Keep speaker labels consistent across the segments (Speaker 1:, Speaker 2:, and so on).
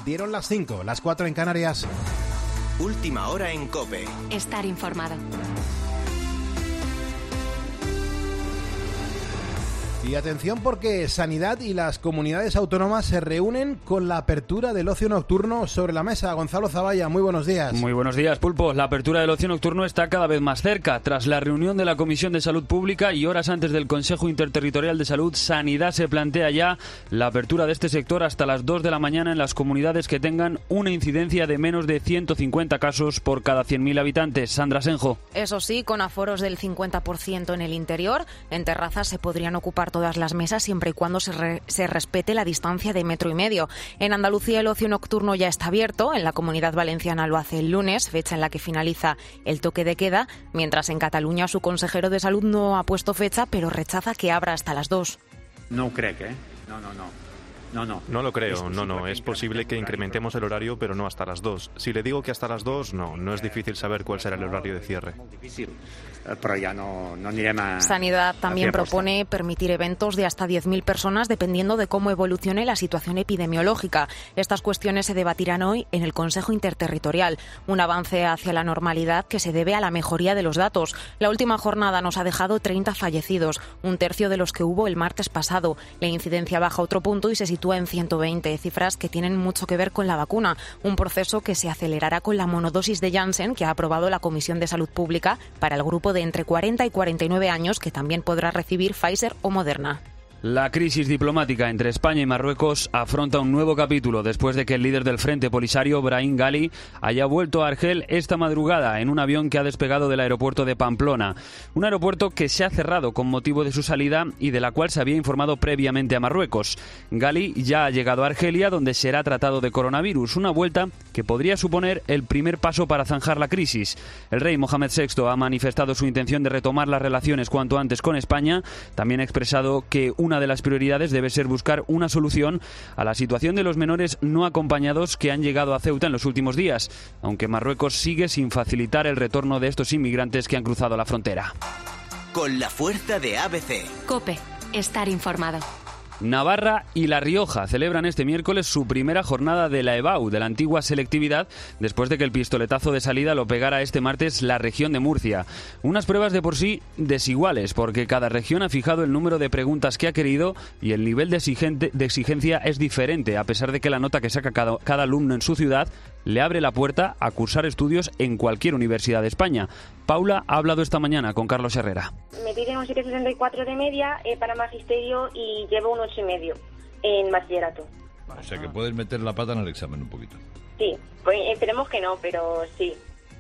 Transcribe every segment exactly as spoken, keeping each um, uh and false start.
Speaker 1: Dieron las cinco, las cuatro en Canarias.
Speaker 2: Última hora en COPE.
Speaker 3: Estar informado.
Speaker 1: Y atención porque Sanidad y las comunidades autónomas se reúnen con la apertura del ocio nocturno sobre la mesa. Gonzalo Zavalla, muy buenos días.
Speaker 4: Muy buenos días, Pulpo. La apertura del ocio nocturno está cada vez más cerca. Tras la reunión de la Comisión de Salud Pública y horas antes del Consejo Interterritorial de Salud, Sanidad se plantea ya la apertura de este sector hasta las dos de la mañana en las comunidades que tengan una incidencia de menos de ciento cincuenta casos por cada cien mil habitantes. Sandra Senjo.
Speaker 5: Eso sí, con aforos del cincuenta por ciento en el interior, en terrazas se podrían ocupar todas las mesas siempre y cuando se, re, se respete la distancia de metro y medio. En Andalucía el ocio nocturno ya está abierto, en la Comunidad Valenciana lo hace el lunes, fecha en la que finaliza el toque de queda, mientras en Cataluña su consejero de Salud no ha puesto fecha, pero rechaza que abra hasta las dos.
Speaker 6: No creo que, ¿eh? No, no, no. No, no.
Speaker 7: No lo creo, no, no. Es posible que incrementemos el horario, pero no hasta las dos. Si le digo que hasta las dos, no, no es difícil saber cuál será el horario de cierre.
Speaker 6: Pero ya no, no anirem a...
Speaker 5: Sanidad también propone permitir eventos de hasta diez mil personas dependiendo de cómo evolucione la situación epidemiológica. Estas cuestiones se debatirán hoy en el Consejo Interterritorial. Un avance hacia la normalidad que se debe a la mejoría de los datos. La última jornada nos ha dejado treinta fallecidos, un tercio de los que hubo el martes pasado. La incidencia baja otro punto y se sitúa en ciento veinte, cifras que tienen mucho que ver con la vacuna, un proceso que se acelerará con la monodosis de Janssen que ha aprobado la Comisión de Salud Pública para el grupo de entre cuarenta y cuarenta y nueve años que también podrá recibir Pfizer o Moderna.
Speaker 4: La crisis diplomática entre España y Marruecos afronta un nuevo capítulo después de que el líder del Frente Polisario, Brahim Ghali, haya vuelto a Argel esta madrugada en un avión que ha despegado del aeropuerto de Pamplona. Un aeropuerto que se ha cerrado con motivo de su salida y de la cual se había informado previamente a Marruecos. Ghali ya ha llegado a Argelia, donde será tratado de coronavirus, una vuelta que podría suponer el primer paso para zanjar la crisis. El rey Mohamed sexto ha manifestado su intención de retomar las relaciones cuanto antes con España. También ha expresado que un Una de las prioridades debe ser buscar una solución a la situación de los menores no acompañados que han llegado a Ceuta en los últimos días, aunque Marruecos sigue sin facilitar el retorno de estos inmigrantes que han cruzado la frontera.
Speaker 2: Con la fuerza de A B C.
Speaker 3: COPE. Estar informado.
Speaker 4: Navarra y La Rioja celebran este miércoles su primera jornada de la EBAU, de la antigua selectividad, después de que el pistoletazo de salida lo pegara este martes la región de Murcia. Unas pruebas de por sí desiguales, porque cada región ha fijado el número de preguntas que ha querido y el nivel de, exigente, de exigencia es diferente, a pesar de que la nota que saca cada, cada alumno en su ciudad le abre la puerta a cursar estudios en cualquier universidad de España. Paula ha hablado esta mañana con Carlos Herrera.
Speaker 8: Me piden un siete coma sesenta y cuatro de media eh, para magisterio y llevo un ocho y medio en bachillerato.
Speaker 9: O sea que puedes meter la pata en el examen un poquito.
Speaker 8: Sí, pues esperemos que no, pero sí.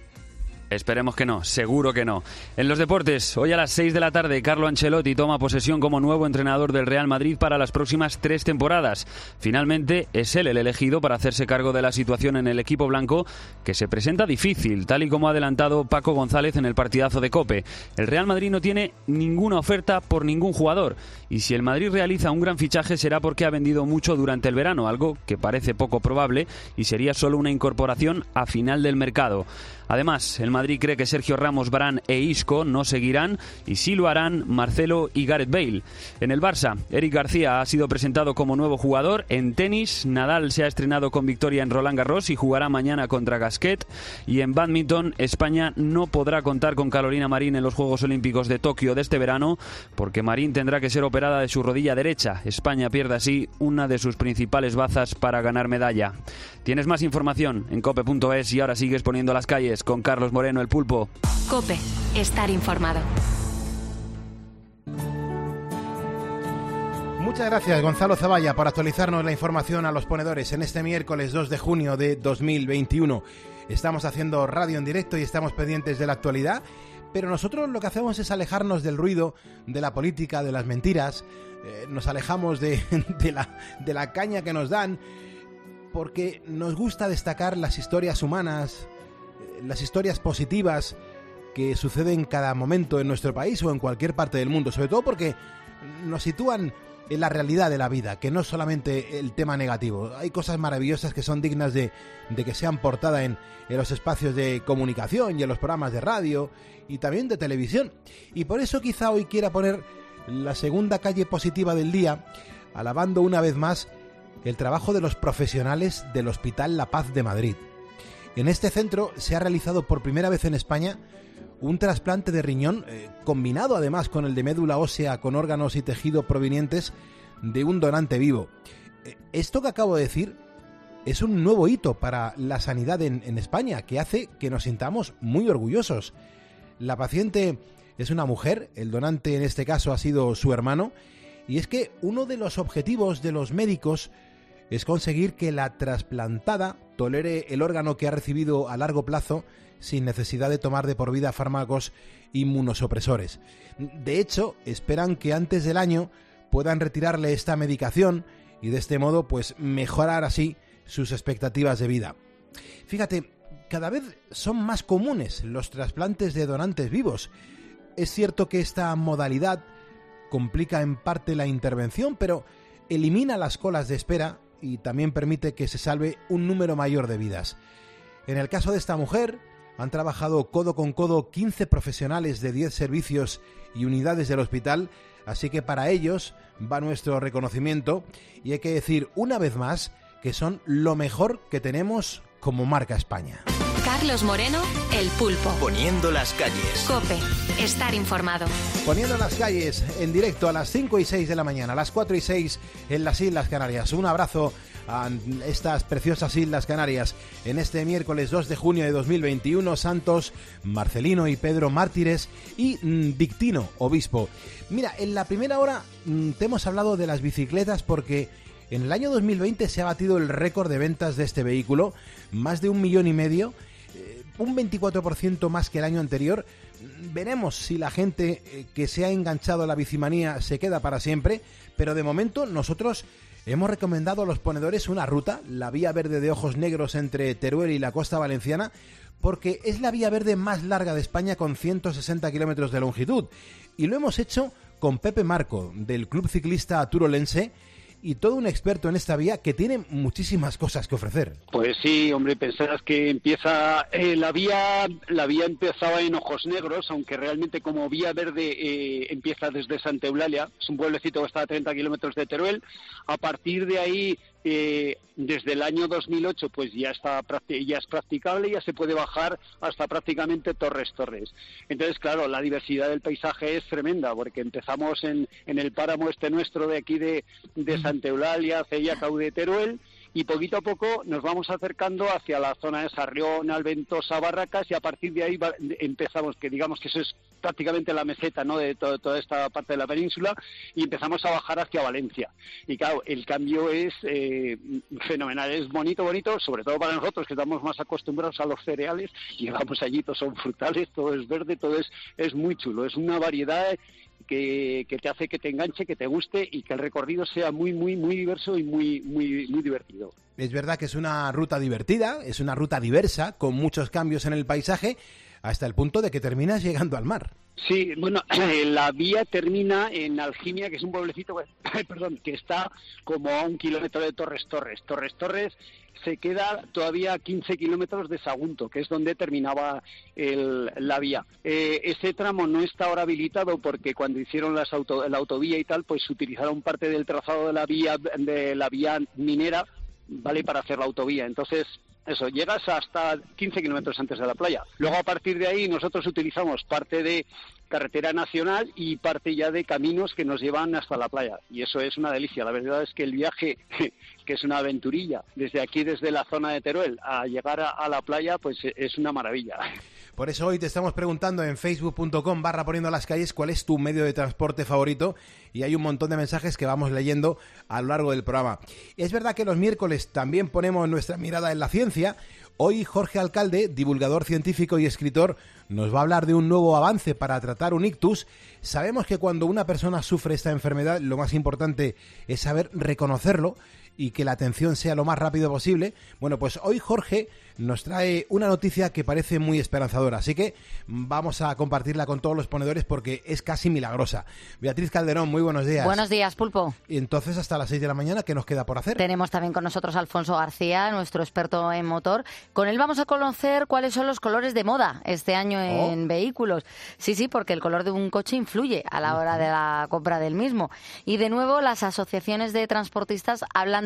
Speaker 4: Esperemos que no, seguro que no. En los deportes, hoy a las seis de la tarde, Carlo Ancelotti toma posesión como nuevo entrenador del Real Madrid para las próximas tres temporadas. Finalmente, es él el elegido para hacerse cargo de la situación en el equipo blanco, que se presenta difícil, tal y como ha adelantado Paco González en el partidazo de COPE. El Real Madrid no tiene ninguna oferta por ningún jugador, y si el Madrid realiza un gran fichaje será porque ha vendido mucho durante el verano, algo que parece poco probable y sería solo una incorporación a final del mercado. Además, el Madrid cree que Sergio Ramos, Varane e Isco no seguirán y sí lo harán Marcelo y Gareth Bale. En el Barça, Eric García ha sido presentado como nuevo jugador. En tenis, Nadal se ha estrenado con victoria en Roland Garros y jugará mañana contra Gasquet. Y en bádminton, España no podrá contar con Carolina Marín en los Juegos Olímpicos de Tokio de este verano porque Marín tendrá que ser operada de su rodilla derecha. España pierde así una de sus principales bazas para ganar medalla. Tienes más información en cope punto es y ahora sigues poniendo las calles con Carlos Moreno, el Pulpo.
Speaker 3: COPE. Estar informado.
Speaker 1: Muchas gracias, Gonzalo Zavalla, por actualizarnos la información a los ponedores en este miércoles dos de junio de dos mil veintiuno. Estamos haciendo radio en directo y estamos pendientes de la actualidad, pero nosotros lo que hacemos es alejarnos del ruido, de la política, de las mentiras, eh, nos alejamos de, de, la, de la caña que nos dan, porque nos gusta destacar las historias humanas, las historias positivas que suceden en cada momento en nuestro país o en cualquier parte del mundo, sobre todo porque nos sitúan en la realidad de la vida, que no es solamente el tema negativo. Hay cosas maravillosas que son dignas de, de que sean portada en, en los espacios de comunicación y en los programas de radio y también de televisión. Y por eso quizá hoy quiera poner la segunda calle positiva del día, alabando una vez más el trabajo de los profesionales del Hospital La Paz de Madrid. En este centro se ha realizado por primera vez en España un trasplante de riñón, eh, combinado además con el de médula ósea con órganos y tejido provenientes de un donante vivo. Eh, esto que acabo de decir es un nuevo hito para la sanidad en, en España, que hace que nos sintamos muy orgullosos. La paciente es una mujer, el donante en este caso ha sido su hermano, y es que uno de los objetivos de los médicos es conseguir que la trasplantada tolere el órgano que ha recibido a largo plazo sin necesidad de tomar de por vida fármacos inmunosupresores. De hecho, esperan que antes del año puedan retirarle esta medicación y de este modo pues mejorar así sus expectativas de vida. Fíjate, cada vez son más comunes los trasplantes de donantes vivos. Es cierto que esta modalidad complica en parte la intervención, pero elimina las colas de espera y también permite que se salve un número mayor de vidas. En el caso de esta mujer, han trabajado codo con codo quince profesionales de diez servicios y unidades del hospital, así que para ellos va nuestro reconocimiento y hay que decir una vez más que son lo mejor que tenemos como marca España.
Speaker 3: Carlos Moreno, El Pulpo.
Speaker 2: Poniendo las calles.
Speaker 3: COPE. Estar informado.
Speaker 1: Poniendo las calles en directo a las cinco y seis de la mañana, a las cuatro y seis en las Islas Canarias. Un abrazo a estas preciosas Islas Canarias en este miércoles dos de junio de dos mil veintiuno. Santos, Marcelino y Pedro mártires y mmm, Victino, obispo. Mira, en la primera hora mmm, te hemos hablado de las bicicletas porque en el año dos mil veinte se ha batido el récord de ventas de este vehículo, más de un millón y medio, eh, un veinticuatro por ciento más que el año anterior. Veremos si la gente eh, que se ha enganchado a la bicimanía se queda para siempre, pero de momento nosotros hemos recomendado a los ponedores una ruta, la Vía Verde de Ojos Negros entre Teruel y la Costa Valenciana, porque es la vía verde más larga de España con ciento sesenta kilómetros de longitud. Y lo hemos hecho con Pepe Marco, del Club Ciclista Turolense, y todo un experto en esta vía que tiene muchísimas cosas que ofrecer.
Speaker 10: Pues sí, hombre, pensarás que empieza eh, la vía la vía empezaba en Ojos Negros, aunque realmente como vía verde eh, empieza desde Santa Eulalia, es un pueblecito que está a treinta kilómetros de Teruel. A partir de ahí, eh, desde el año dos mil ocho, pues ya está ya es practicable, ya se puede bajar hasta prácticamente Torres Torres. Entonces, claro, la diversidad del paisaje es tremenda, porque empezamos en, en el páramo este nuestro de aquí de, de Santa Eulalia, Cella, Caude, Teruel, y poquito a poco nos vamos acercando hacia la zona de Sarrión, Alventosa, Barracas, y a partir de ahí va, empezamos, que digamos que eso es prácticamente la meseta, ¿no?, de to, toda esta parte de la península, y empezamos a bajar hacia Valencia. Y claro, el cambio es eh, fenomenal, es bonito, bonito, sobre todo para nosotros que estamos más acostumbrados a los cereales, llegamos allí, todos son frutales, todo es verde, todo es, es muy chulo, es una variedad que, que te hace que te enganche, que te guste y que el recorrido sea muy, muy, muy diverso y muy, muy, muy divertido.
Speaker 1: Es verdad que es una ruta divertida, es una ruta diversa, con muchos cambios en el paisaje, hasta el punto de que terminas llegando al mar.
Speaker 10: Sí, bueno, la vía termina en Algimia, que es un pueblecito, perdón, que está como a un kilómetro de Torres Torres. Torres Torres se queda todavía a quince kilómetros de Sagunto, que es donde terminaba el, la vía. Eh, ese tramo no está ahora habilitado porque cuando hicieron las auto, la autovía y tal, pues utilizaron parte del trazado de la vía de la vía minera, vale, para hacer la autovía. Entonces, eso, llegas hasta quince kilómetros antes de la playa. Luego, a partir de ahí, nosotros utilizamos parte de carretera nacional y parte ya de caminos que nos llevan hasta la playa. Y eso es una delicia. La verdad es que el viaje, que es una aventurilla, desde aquí, desde la zona de Teruel, a llegar a, a la playa, pues es una maravilla.
Speaker 1: Por eso hoy te estamos preguntando en facebook punto com barra poniendo las calles cuál es tu medio de transporte favorito, y hay un montón de mensajes que vamos leyendo a lo largo del programa. Es verdad que los miércoles también ponemos nuestra mirada en la ciencia. Hoy Jorge Alcalde, divulgador científico y escritor, nos va a hablar de un nuevo avance para tratar un ictus. Sabemos que cuando una persona sufre esta enfermedad, lo más importante es saber reconocerlo y que la atención sea lo más rápido posible. Bueno, pues hoy Jorge nos trae una noticia que parece muy esperanzadora, así que vamos a compartirla con todos los ponedores porque es casi milagrosa. Beatriz Calderón, muy buenos días.
Speaker 11: Buenos días, Pulpo.
Speaker 1: Y entonces, hasta las seis de la mañana, ¿qué nos queda por hacer?
Speaker 11: Tenemos también con nosotros a Alfonso García, nuestro experto en motor. Con él vamos a conocer cuáles son los colores de moda este año en oh. vehículos. Sí, sí, porque el color de un coche influye a la hora de la compra del mismo. Y de nuevo, las asociaciones de transportistas hablan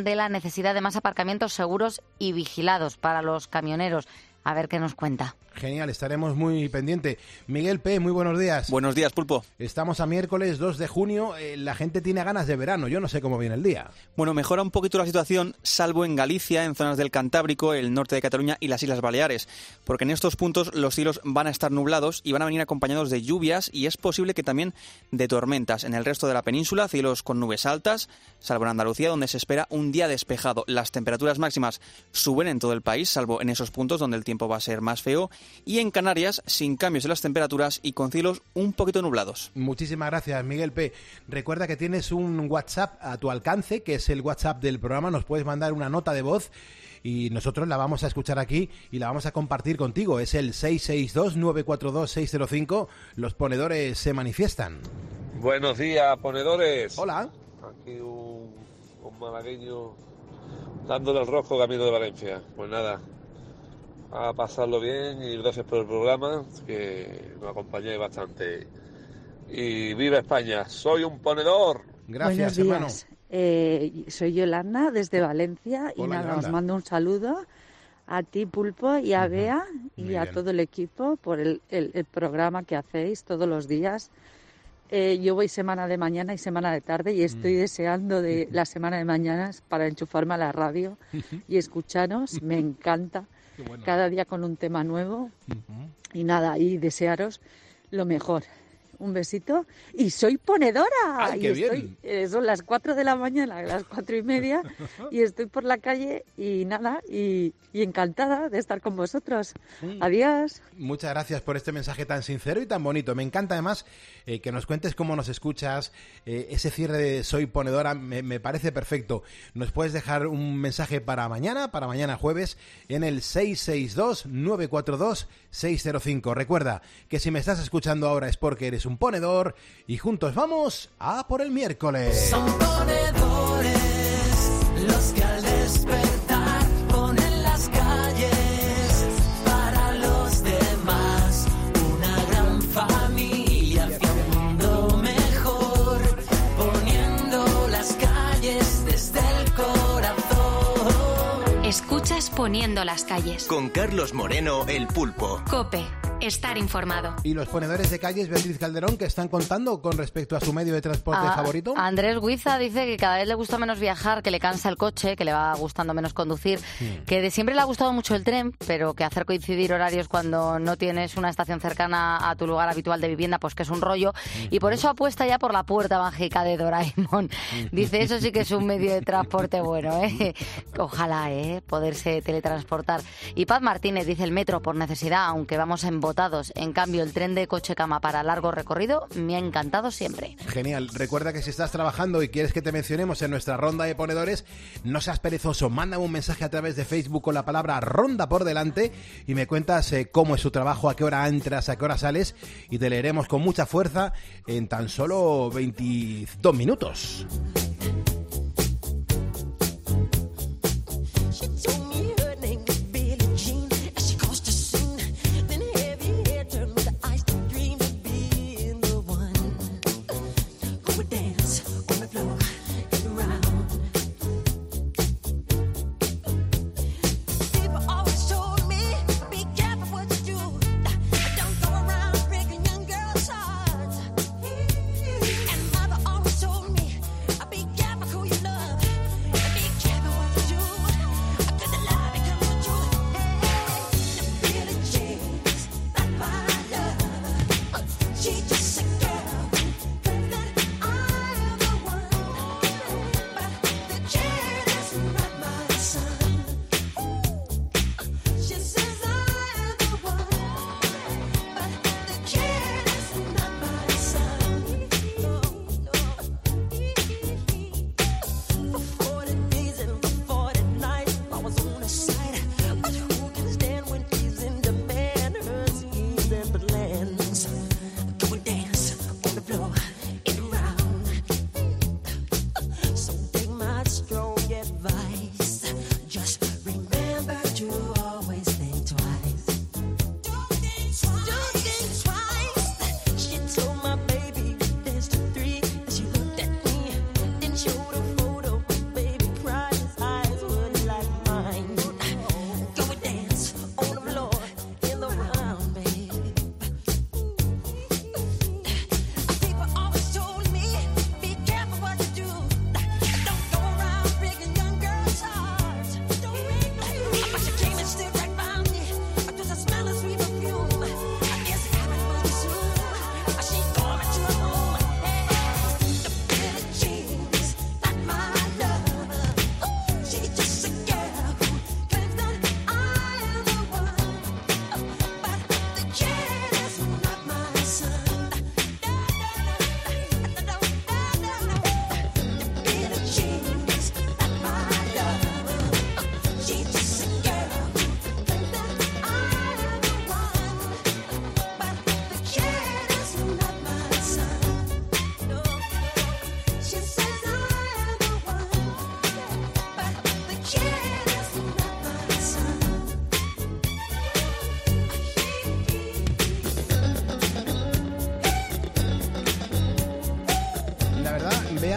Speaker 11: de la necesidad de más aparcamientos seguros y vigilados para los camioneros. A ver qué nos cuenta.
Speaker 1: Genial, estaremos muy pendientes. Miguel P., muy buenos días.
Speaker 12: Buenos días, Pulpo.
Speaker 1: Estamos a miércoles dos de junio, eh, la gente tiene ganas de verano, yo no sé cómo viene el día.
Speaker 12: Bueno, mejora un poquito la situación, salvo en Galicia, en zonas del Cantábrico, el norte de Cataluña y las Islas Baleares, porque en estos puntos los cielos van a estar nublados y van a venir acompañados de lluvias y es posible que también de tormentas. En el resto de la península, cielos con nubes altas, salvo en Andalucía, donde se espera un día despejado. Las temperaturas máximas suben en todo el país, salvo en esos puntos donde el tiempo va a ser más feo, y en Canarias, sin cambios en las temperaturas y con cielos un poquito nublados.
Speaker 1: Muchísimas gracias, Miguel P. Recuerda que tienes un WhatsApp a tu alcance, que es el WhatsApp del programa. Nos puedes mandar una nota de voz y nosotros la vamos a escuchar aquí y la vamos a compartir contigo. Es el seis seis dos, nueve cuatro dos, seis cero cinco. Los ponedores se manifiestan.
Speaker 13: Buenos días, ponedores.
Speaker 1: Hola.
Speaker 13: Aquí un, un malagueño dándole el rojo camino de Valencia. Pues nada, a pasarlo bien y gracias por el programa, que nos acompañáis bastante. Y viva España, soy un ponedor.
Speaker 1: Gracias,
Speaker 14: Buenos
Speaker 1: hermano.
Speaker 14: días. Eh, soy Yolanda desde Valencia y
Speaker 1: Hola,
Speaker 14: nada,
Speaker 1: Yolanda.
Speaker 14: os mando un saludo a ti, Pulpo, y a Bea y
Speaker 1: Muy
Speaker 14: a
Speaker 1: bien.
Speaker 14: todo el equipo por el, el- el programa que hacéis todos los días. Eh, yo voy semana de mañana y semana de tarde y estoy
Speaker 1: Mm.
Speaker 14: deseando de la semana de mañana para enchufarme a la radio y escucharos. Me encanta.
Speaker 1: Qué bueno.
Speaker 14: Cada día con un tema nuevo. Y nada, y desearos lo mejor. Un besito. Y soy ponedora.
Speaker 1: ¡Ay,
Speaker 14: y
Speaker 1: qué
Speaker 14: estoy,
Speaker 1: bien!
Speaker 14: eh, son las cuatro de la mañana, las cuatro y media, y estoy por la calle y nada, y, y encantada de estar con vosotros.
Speaker 1: Mm.
Speaker 14: Adiós.
Speaker 1: Muchas gracias por este mensaje tan sincero y tan bonito. Me encanta además eh, que nos cuentes cómo nos escuchas. Eh, ese cierre de Soy Ponedora me, me parece perfecto. Nos puedes dejar un mensaje para mañana, para mañana jueves, en el seis seis dos, nueve cuatro dos, seis cero cinco. Recuerda que si me estás escuchando ahora es porque eres un ponedor y juntos vamos a por el miércoles.
Speaker 15: Son ponedores los que al despertar ponen las calles para los demás. Una gran familia hacia un mundo mejor, poniendo las calles desde el corazón.
Speaker 3: Escuchas Poniendo las calles.
Speaker 2: Con Carlos Moreno, el Pulpo.
Speaker 3: COPE. Estar informado.
Speaker 1: Y los ponedores de calles, Beatriz Calderón, ¿qué están contando con respecto a su medio de transporte
Speaker 11: A-
Speaker 1: favorito?
Speaker 11: Andrés Guiza dice que cada vez le gusta menos viajar, que le cansa el coche, que le va gustando menos conducir,
Speaker 1: Mm.
Speaker 11: que de siempre le ha gustado mucho el tren, pero que hacer coincidir horarios cuando no tienes una estación cercana a tu lugar habitual de vivienda, pues que es un rollo, y por eso apuesta ya por la puerta mágica de Doraemon. Dice, eso sí que es un medio de transporte bueno, ¿eh? Ojalá, ¿eh? Poderse teletransportar. Y Paz Martínez dice, el metro por necesidad, aunque vamos embotados. En cambio, el tren de coche cama para largo recorrido me ha encantado siempre.
Speaker 1: Genial. Recuerda que si estás trabajando y quieres que te mencionemos en nuestra ronda de ponedores, no seas perezoso. Mándame un mensaje a través de Facebook con la palabra ronda por delante y me cuentas eh, cómo es tu trabajo, a qué hora entras, a qué hora sales y te leeremos con mucha fuerza en tan solo veintidós minutos.
Speaker 15: She told me her name was Billie Jean, and she caused a scene. Then heavy hair turned with the eyes to dream of being the one who would dance on the floor and around. People always told me, be careful what you do. Don't go around breaking young girls' hearts. And mother always told me, be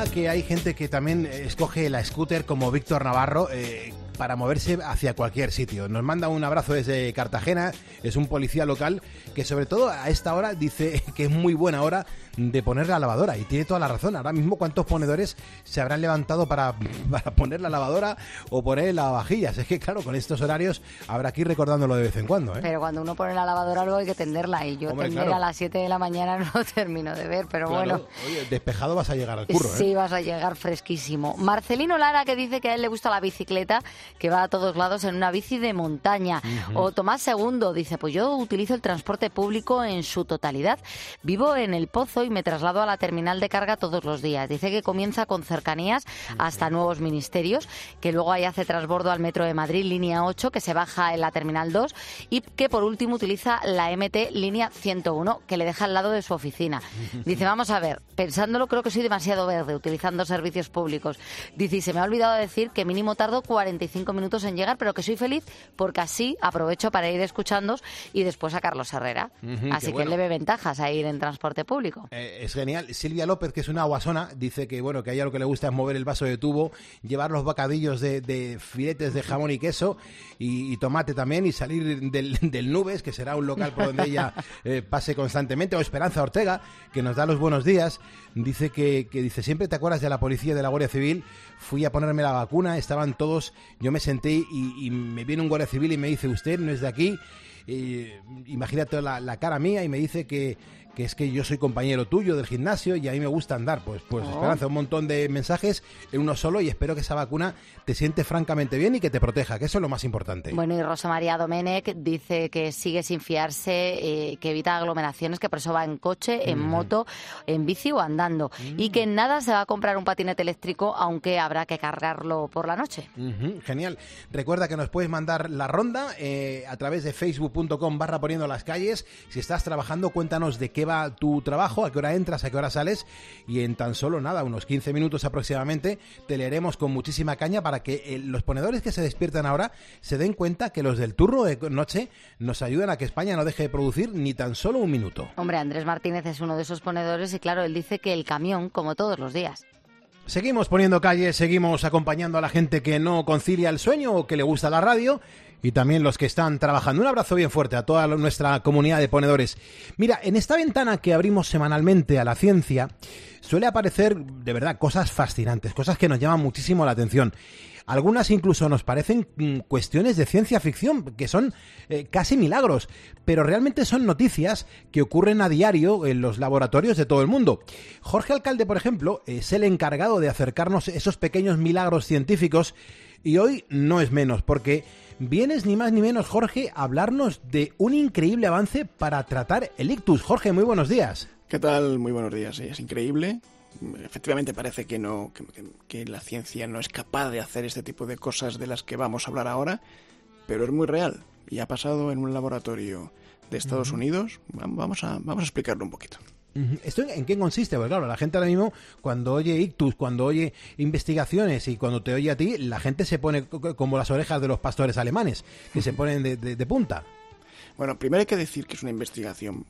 Speaker 1: que hay gente que también escoge la scooter como Víctor Navarro eh, para moverse hacia cualquier sitio. Nos manda un abrazo desde Cartagena, es un policía local que sobre todo a esta hora dice que es muy buena hora de poner la lavadora, y tiene toda la razón. Ahora mismo, ¿cuántos ponedores se habrán levantado para, para poner la lavadora o poner lavavajillas? Es que claro, con estos horarios habrá que ir recordándolo de vez en cuando, ¿eh?
Speaker 11: Pero cuando uno pone la lavadora luego hay que tenderla, y yo
Speaker 1: Hombre,
Speaker 11: tender
Speaker 1: claro.
Speaker 11: a las siete de la mañana no termino de ver, pero
Speaker 1: Claro.
Speaker 11: bueno.
Speaker 1: Oye, despejado vas a llegar al curro, ¿eh?
Speaker 11: Sí, vas a llegar fresquísimo. Marcelino Lara, que dice que a él le gusta la bicicleta, que va a todos lados en una bici de montaña.
Speaker 16: Ujú.
Speaker 11: O Tomás Segundo dice, pues yo utilizo el transporte público en su totalidad. Vivo en El Pozo y me traslado a la terminal de carga todos los días. Dice que comienza con cercanías hasta nuevos ministerios, que luego ahí hace transbordo al Metro de Madrid, línea ocho, que se baja en la terminal dos, y que por último utiliza la M T línea ciento uno, que le deja al lado de su oficina. Dice, vamos a ver, pensándolo creo que soy demasiado verde utilizando servicios públicos. Dice, y se me ha olvidado decir que mínimo tardo cuarenta y cinco minutos en llegar, pero que soy feliz porque así aprovecho para ir escuchándos y después a Carlos Herrera.
Speaker 1: Ujú,
Speaker 11: Así
Speaker 1: qué
Speaker 11: que
Speaker 1: bueno.
Speaker 11: le ve ventajas a ir en transporte público.
Speaker 1: Eh, es genial. Silvia López, que es una guasona, dice que bueno, que a ella lo que le gusta es mover el vaso de tubo, llevar los bocadillos de, de filetes de jamón y queso y, y tomate también, y salir del, del Nubes, que será un local por donde ella eh, pase constantemente. O Esperanza Ortega, que nos da los buenos días, dice que, que dice, siempre te acuerdas de la policía y de la Guardia Civil. Fui a ponerme la vacuna, estaban todos, yo me senté y, y me viene un Guardia Civil y me dice, usted no es de aquí. Eh, imagínate la, la cara mía, y me dice que, que es que yo soy compañero tuyo del gimnasio y a mí me gusta andar. Pues, pues
Speaker 11: Oh.
Speaker 1: Esperanza, un montón de mensajes en uno solo, y espero que esa vacuna te siente francamente bien y que te proteja, que eso es lo más importante.
Speaker 11: Bueno, y Rosa María Domenech dice que sigue sin fiarse, eh, que evita aglomeraciones, que por eso va en coche, en
Speaker 1: Ujú.
Speaker 11: moto, en bici o andando. Y que en nada se va a comprar un patinete eléctrico, aunque habrá que cargarlo por la noche.
Speaker 1: Ujú, genial. Recuerda que nos puedes mandar la ronda eh, a través de facebook punto com barra poniendo las calles. Si estás trabajando, cuéntanos de qué va tu trabajo, a qué hora entras, a qué hora sales, y en tan solo nada, unos quince minutos aproximadamente, te leeremos con muchísima caña para que eh, los ponedores que se despiertan ahora se den cuenta que los del turno de noche nos ayudan a que España no deje de producir ni tan solo un minuto.
Speaker 11: Hombre, Andrés Martínez es uno de esos ponedores y claro, él dice que el camión, como todos los días.
Speaker 1: Seguimos poniendo calles, seguimos acompañando a la gente que no concilia el sueño o que le gusta la radio, y también los que están trabajando. Un abrazo bien fuerte a toda nuestra comunidad de ponedores. Mira, en esta ventana que abrimos semanalmente a la ciencia, suele aparecer, de verdad, cosas fascinantes, cosas que nos llaman muchísimo la atención. Algunas incluso nos parecen mm, cuestiones de ciencia ficción, que son eh, casi milagros, pero realmente son noticias que ocurren a diario en los laboratorios de todo el mundo. Jorge Alcalde, por ejemplo, es el encargado de acercarnos esos pequeños milagros científicos, y hoy no es menos, porque vienes ni más ni menos, Jorge, a hablarnos de un increíble avance para tratar el ictus. Jorge, muy buenos días.
Speaker 17: ¿Qué tal? Muy buenos días. Sí, es increíble. Efectivamente parece que no que, que, que la ciencia no es capaz de hacer este tipo de cosas de las que vamos a hablar ahora, pero es muy real y ha pasado en un laboratorio de Estados
Speaker 1: Ujú.
Speaker 17: Unidos. Vamos a, vamos a explicarlo un poquito.
Speaker 1: ¿Esto en qué consiste? Porque claro, la gente ahora mismo, cuando oye ictus, cuando oye investigaciones y cuando te oye a ti, la gente se pone como las orejas de los pastores alemanes, que se ponen de, de, de punta.
Speaker 17: Bueno, primero hay que decir que es una investigación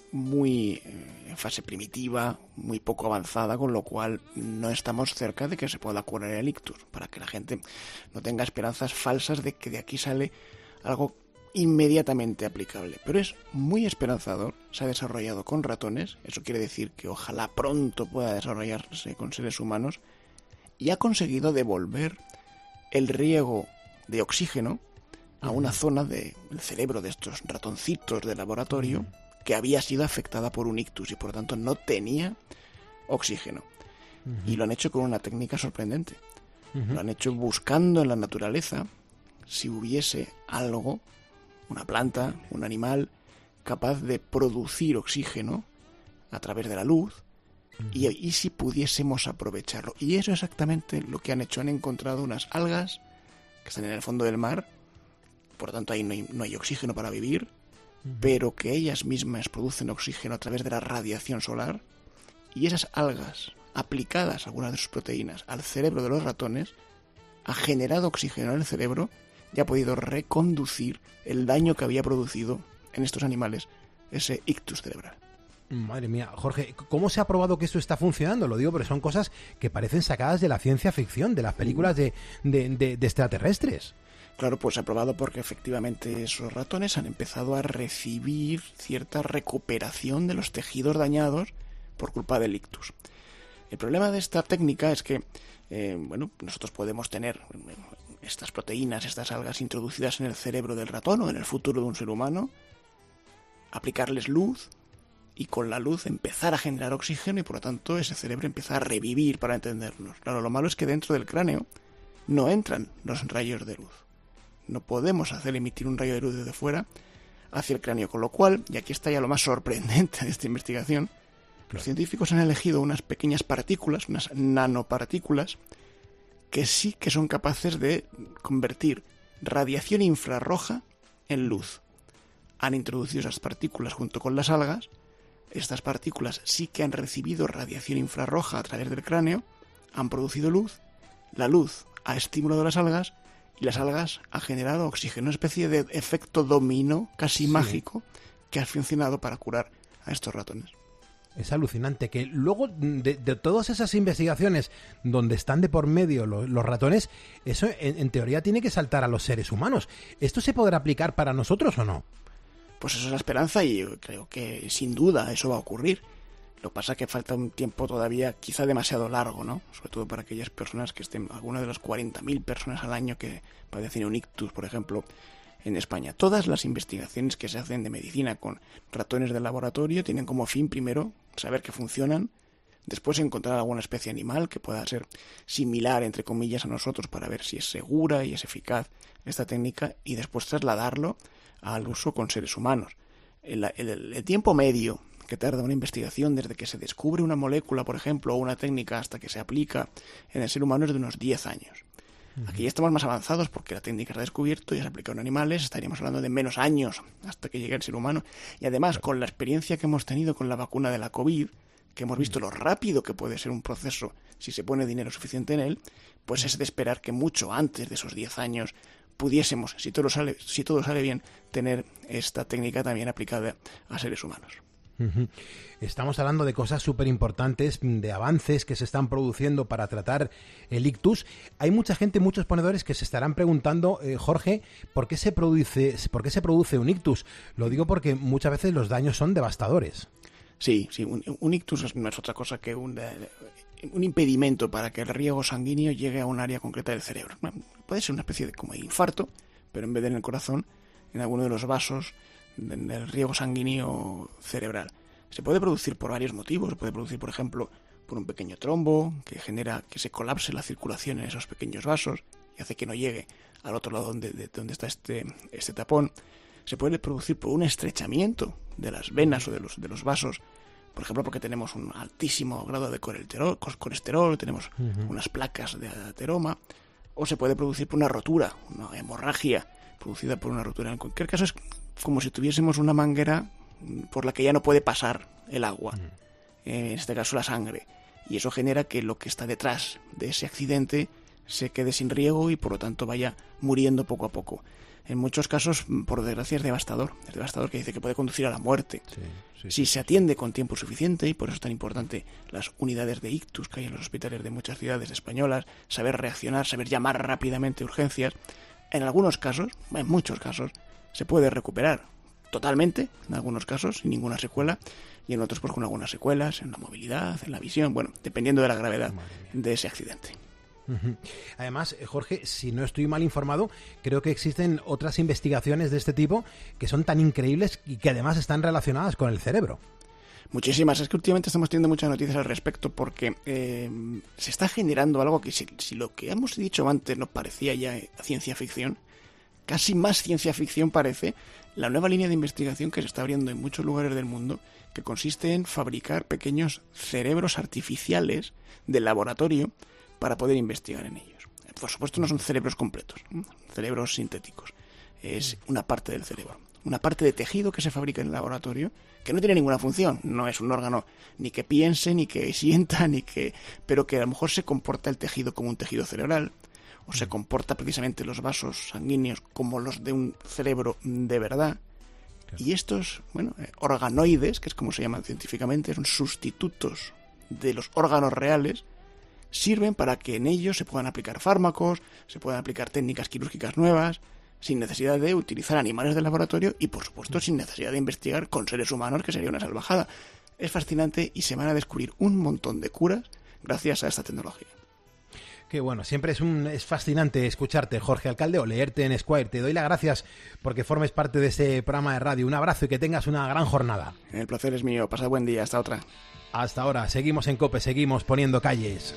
Speaker 17: muy eh, en fase primitiva, muy poco avanzada, con lo cual no estamos cerca de que se pueda curar el ictus, para que la gente no tenga esperanzas falsas de que de aquí sale algo inmediatamente aplicable. Pero es muy esperanzador, se ha desarrollado con ratones, eso quiere decir que ojalá pronto pueda desarrollarse con seres humanos, y ha conseguido devolver el riego de oxígeno a una zona del cerebro de estos ratoncitos de laboratorio que había sido afectada por un ictus y por lo tanto no tenía oxígeno. Y lo han hecho con una técnica sorprendente.
Speaker 1: Ujú.
Speaker 17: Lo han hecho buscando en la naturaleza si hubiese algo, una planta, un animal, capaz de producir oxígeno a través de la luz, y, y si pudiésemos aprovecharlo. Y eso es exactamente lo que han hecho. Han encontrado unas algas que están en el fondo del mar, por lo tanto ahí no hay, no hay oxígeno para vivir, pero que ellas mismas producen oxígeno a través de la radiación solar, y esas algas, aplicadas algunas de sus proteínas al cerebro de los ratones, ha generado oxígeno en el cerebro y ha podido reconducir el daño que había producido en estos animales ese ictus cerebral.
Speaker 1: Madre mía, Jorge, ¿cómo se ha probado que esto está funcionando? Lo digo porque son cosas que parecen sacadas de la ciencia ficción, de las películas de, de, de, de extraterrestres.
Speaker 17: Claro, pues se ha probado porque efectivamente esos ratones han empezado a recibir cierta recuperación de los tejidos dañados por culpa del ictus. El problema de esta técnica es que, eh, bueno, nosotros podemos tener estas proteínas, estas algas introducidas en el cerebro del ratón o en el futuro de un ser humano, aplicarles luz y con la luz empezar a generar oxígeno y por lo tanto ese cerebro empieza a revivir, para entendernos. Claro, lo malo es que dentro del cráneo no entran los rayos de luz. No podemos hacer emitir un rayo de luz desde fuera hacia el cráneo, con lo cual, y aquí está ya lo más sorprendente de esta investigación, los científicos han elegido unas pequeñas partículas, unas nanopartículas, que sí que son capaces de convertir radiación infrarroja en luz. Han introducido esas partículas junto con las algas. Estas partículas sí que han recibido radiación infrarroja a través del cráneo, han producido luz, la luz ha estimulado las algas y las algas han generado oxígeno, una especie de efecto dominó casi sí. mágico que ha funcionado para curar a estos ratones.
Speaker 1: Es alucinante que luego de, de todas esas investigaciones donde están de por medio los, los ratones, eso en, en teoría tiene que saltar a los seres humanos. ¿Esto se podrá aplicar para nosotros o no?
Speaker 17: Pues esa es la esperanza y yo creo que sin duda eso va a ocurrir. Lo que pasa es que falta un tiempo todavía quizá demasiado largo, ¿no? Sobre todo para aquellas personas que estén, alguna de las cuarenta mil personas al año que padecen un ictus, por ejemplo, en España. Todas las investigaciones que se hacen de medicina con ratones de laboratorio tienen como fin primero saber que funcionan, después encontrar alguna especie animal que pueda ser similar, entre comillas, a nosotros para ver si es segura y es eficaz esta técnica y después trasladarlo al uso con seres humanos. El, el, el tiempo medio que tarda una investigación desde que se descubre una molécula, por ejemplo, o una técnica hasta que se aplica en el ser humano es de unos diez años. Aquí ya estamos más avanzados porque la técnica se ha descubierto y se ha aplicado en animales, estaríamos hablando de menos años hasta que llegue el ser humano. Y además, con la experiencia que hemos tenido con la vacuna de la COVID, que hemos visto lo rápido que puede ser un proceso si se pone dinero suficiente en él, pues es de esperar que mucho antes de esos diez años pudiésemos, si todo sale, si todo sale bien, tener esta técnica también aplicada a seres humanos.
Speaker 1: Uh-huh. Estamos hablando de cosas súper importantes, de avances que se están produciendo para tratar el ictus. Hay mucha gente, muchos ponedores que se estarán preguntando, eh, Jorge, ¿por qué se produce, por qué se produce un ictus? Lo digo porque muchas veces los daños son devastadores.
Speaker 17: Sí, sí, un, un ictus no es otra cosa que un, un impedimento para que el riego sanguíneo llegue a un área concreta del cerebro. Puede ser una especie de como de infarto, pero en vez de en el corazón, en alguno de los vasos del riego sanguíneo cerebral. Se puede producir por varios motivos. Se puede producir, por ejemplo, por un pequeño trombo que genera que se colapse la circulación en esos pequeños vasos y hace que no llegue al otro lado donde, de, donde está este, este tapón. Se puede producir por un estrechamiento de las venas o de los, de los vasos, por ejemplo, porque tenemos un altísimo grado de colesterol, colesterol tenemos uh-huh. unas placas de ateroma, o se puede producir por una rotura, una hemorragia producida por una rotura. En cualquier caso es como si tuviésemos una manguera por la que ya no puede pasar el agua, uh-huh. en este caso la sangre, y eso genera que lo que está detrás de ese accidente se quede sin riego y por lo tanto vaya muriendo poco a poco. En muchos casos, por desgracia, es devastador. Es devastador, que dice que puede conducir a la muerte. Sí, sí, si sí. se atiende con tiempo suficiente, y por eso es tan importante las unidades de ictus que hay en los hospitales de muchas ciudades españolas, saber reaccionar, saber llamar rápidamente a urgencias. En algunos casos, en muchos casos, se puede recuperar totalmente, en algunos casos, sin ninguna secuela, y en otros pues con algunas secuelas, en la movilidad, en la visión, bueno, dependiendo de la gravedad de ese accidente.
Speaker 1: Además, Jorge, si no estoy mal informado, creo que existen otras investigaciones de este tipo que son tan increíbles y que además están relacionadas con el cerebro.
Speaker 17: Muchísimas. Es que últimamente estamos teniendo muchas noticias al respecto porque eh, se está generando algo que si, si lo que hemos dicho antes nos parecía ya ciencia ficción, casi más ciencia ficción parece la nueva línea de investigación que se está abriendo en muchos lugares del mundo, que consiste en fabricar pequeños cerebros artificiales de laboratorio para poder investigar en ellos. Por supuesto no son cerebros completos, ¿eh? Cerebros sintéticos. Es una parte del cerebro, una parte de tejido que se fabrica en el laboratorio, que no tiene ninguna función, no es un órgano ni que piense, ni que sienta, ni que, pero que a lo mejor se comporta el tejido como un tejido cerebral, o se comporta precisamente los vasos sanguíneos como los de un cerebro de verdad, Y estos, bueno, eh, organoides, que es como se llaman científicamente, son sustitutos de los órganos reales, sirven para que en ellos se puedan aplicar fármacos, se puedan aplicar técnicas quirúrgicas nuevas, sin necesidad de utilizar animales de laboratorio y, por supuesto, sin necesidad de investigar con seres humanos, que sería una salvajada. Es fascinante y se van a descubrir un montón de curas gracias a esta tecnología.
Speaker 1: Qué bueno, siempre es un es fascinante escucharte, Jorge Alcalde, o leerte en Esquire. Te doy las gracias porque formes parte de este programa de radio. Un abrazo y que tengas una gran jornada.
Speaker 17: El placer es mío. Pasa buen día. Hasta otra.
Speaker 1: Hasta ahora. Seguimos en COPE, seguimos poniendo calles.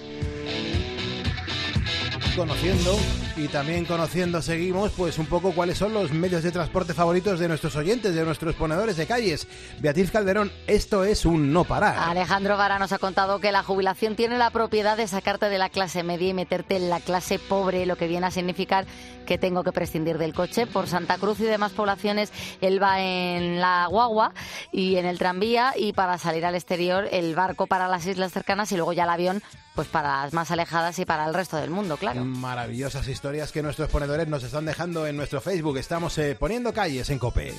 Speaker 1: Conociendo y también conociendo seguimos pues un poco cuáles son los medios de transporte favoritos de nuestros oyentes, de nuestros ponedores de calles. Beatriz Calderón, esto es un no parar.
Speaker 11: Alejandro Vara nos ha contado que la jubilación tiene la propiedad de sacarte de la clase media y meterte en la clase pobre, lo que viene a significar que tengo que prescindir del coche. Por Santa Cruz y demás poblaciones él va en la guagua y en el tranvía, y para salir al exterior el barco para las islas cercanas y luego ya el avión pues para las más alejadas y para el resto del mundo, claro.
Speaker 1: Maravillosas historias que nuestros ponedores nos están dejando en nuestro Facebook. Estamos eh, poniendo calles en COPE.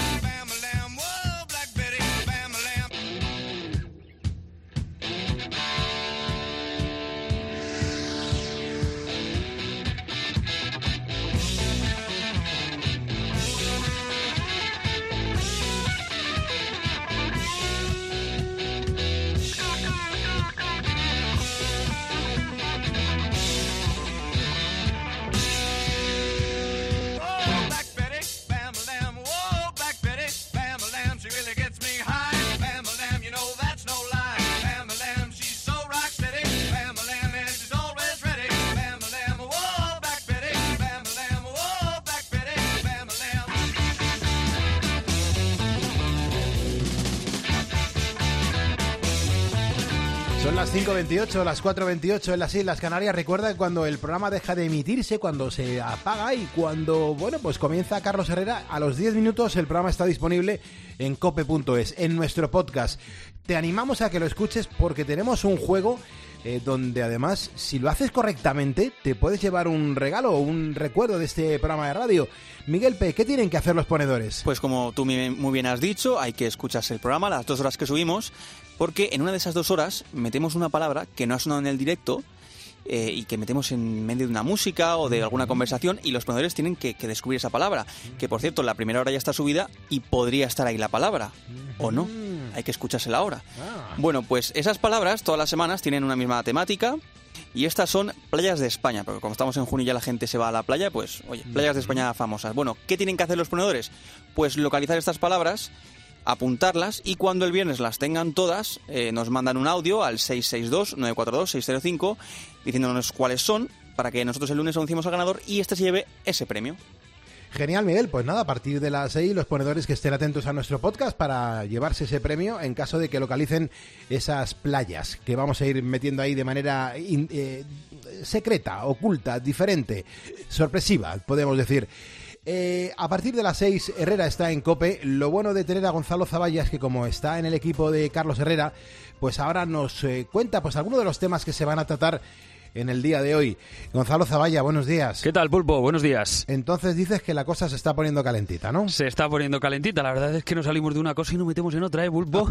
Speaker 1: Son las cinco veintiocho, las cuatro veintiocho en las Islas Canarias. Recuerda que cuando el programa deja de emitirse, cuando se apaga y cuando, bueno, pues comienza Carlos Herrera, a los diez minutos el programa está disponible en cope punto es, en nuestro podcast. Te animamos a que lo escuches porque tenemos un juego eh, donde además, si lo haces correctamente, te puedes llevar un regalo o un recuerdo de este programa de radio. Miguel P., ¿qué tienen que hacer los ponedores?
Speaker 12: Pues como tú muy bien has dicho, hay que escucharse el programa, las dos horas que subimos, porque en una de esas dos horas metemos una palabra que no ha sonado en el directo eh, y que metemos en medio de una música o de alguna conversación, y los ponedores tienen que, que descubrir esa palabra, que por cierto la primera hora ya está subida y podría estar ahí la palabra, o no, hay que escuchársela ahora. Bueno, pues esas palabras todas las semanas tienen una misma temática. Y estas son playas de España, porque como estamos en junio y ya la gente se va a la playa, pues, oye, playas de España famosas. Bueno, ¿qué tienen que hacer los ponedores? Pues localizar estas palabras, apuntarlas, y cuando el viernes las tengan todas, eh, nos mandan un audio al seis seis dos, nueve cuatro dos, seis cero cinco diciéndonos cuáles son, para que nosotros el lunes anunciemos al ganador y este se lleve ese premio.
Speaker 1: Genial, Miguel. Pues nada, a partir de las seis, los ponedores que estén atentos a nuestro podcast para llevarse ese premio en caso de que localicen esas playas que vamos a ir metiendo ahí de manera in, eh, secreta, oculta, diferente, sorpresiva, podemos decir. Eh, a partir de las seis, Herrera está en COPE. Lo bueno de tener a Gonzalo Zavalla es que como está en el equipo de Carlos Herrera, pues ahora nos eh, cuenta pues algunos de los temas que se van a tratar en el día de hoy. Gonzalo Zavalla, buenos días.
Speaker 4: ¿Qué tal, Pulpo? Buenos días.
Speaker 1: Entonces dices que la cosa se está poniendo calentita, ¿no?
Speaker 4: Se está poniendo calentita. La verdad es que nos salimos de una cosa y nos metemos en otra, ¿eh, Pulpo?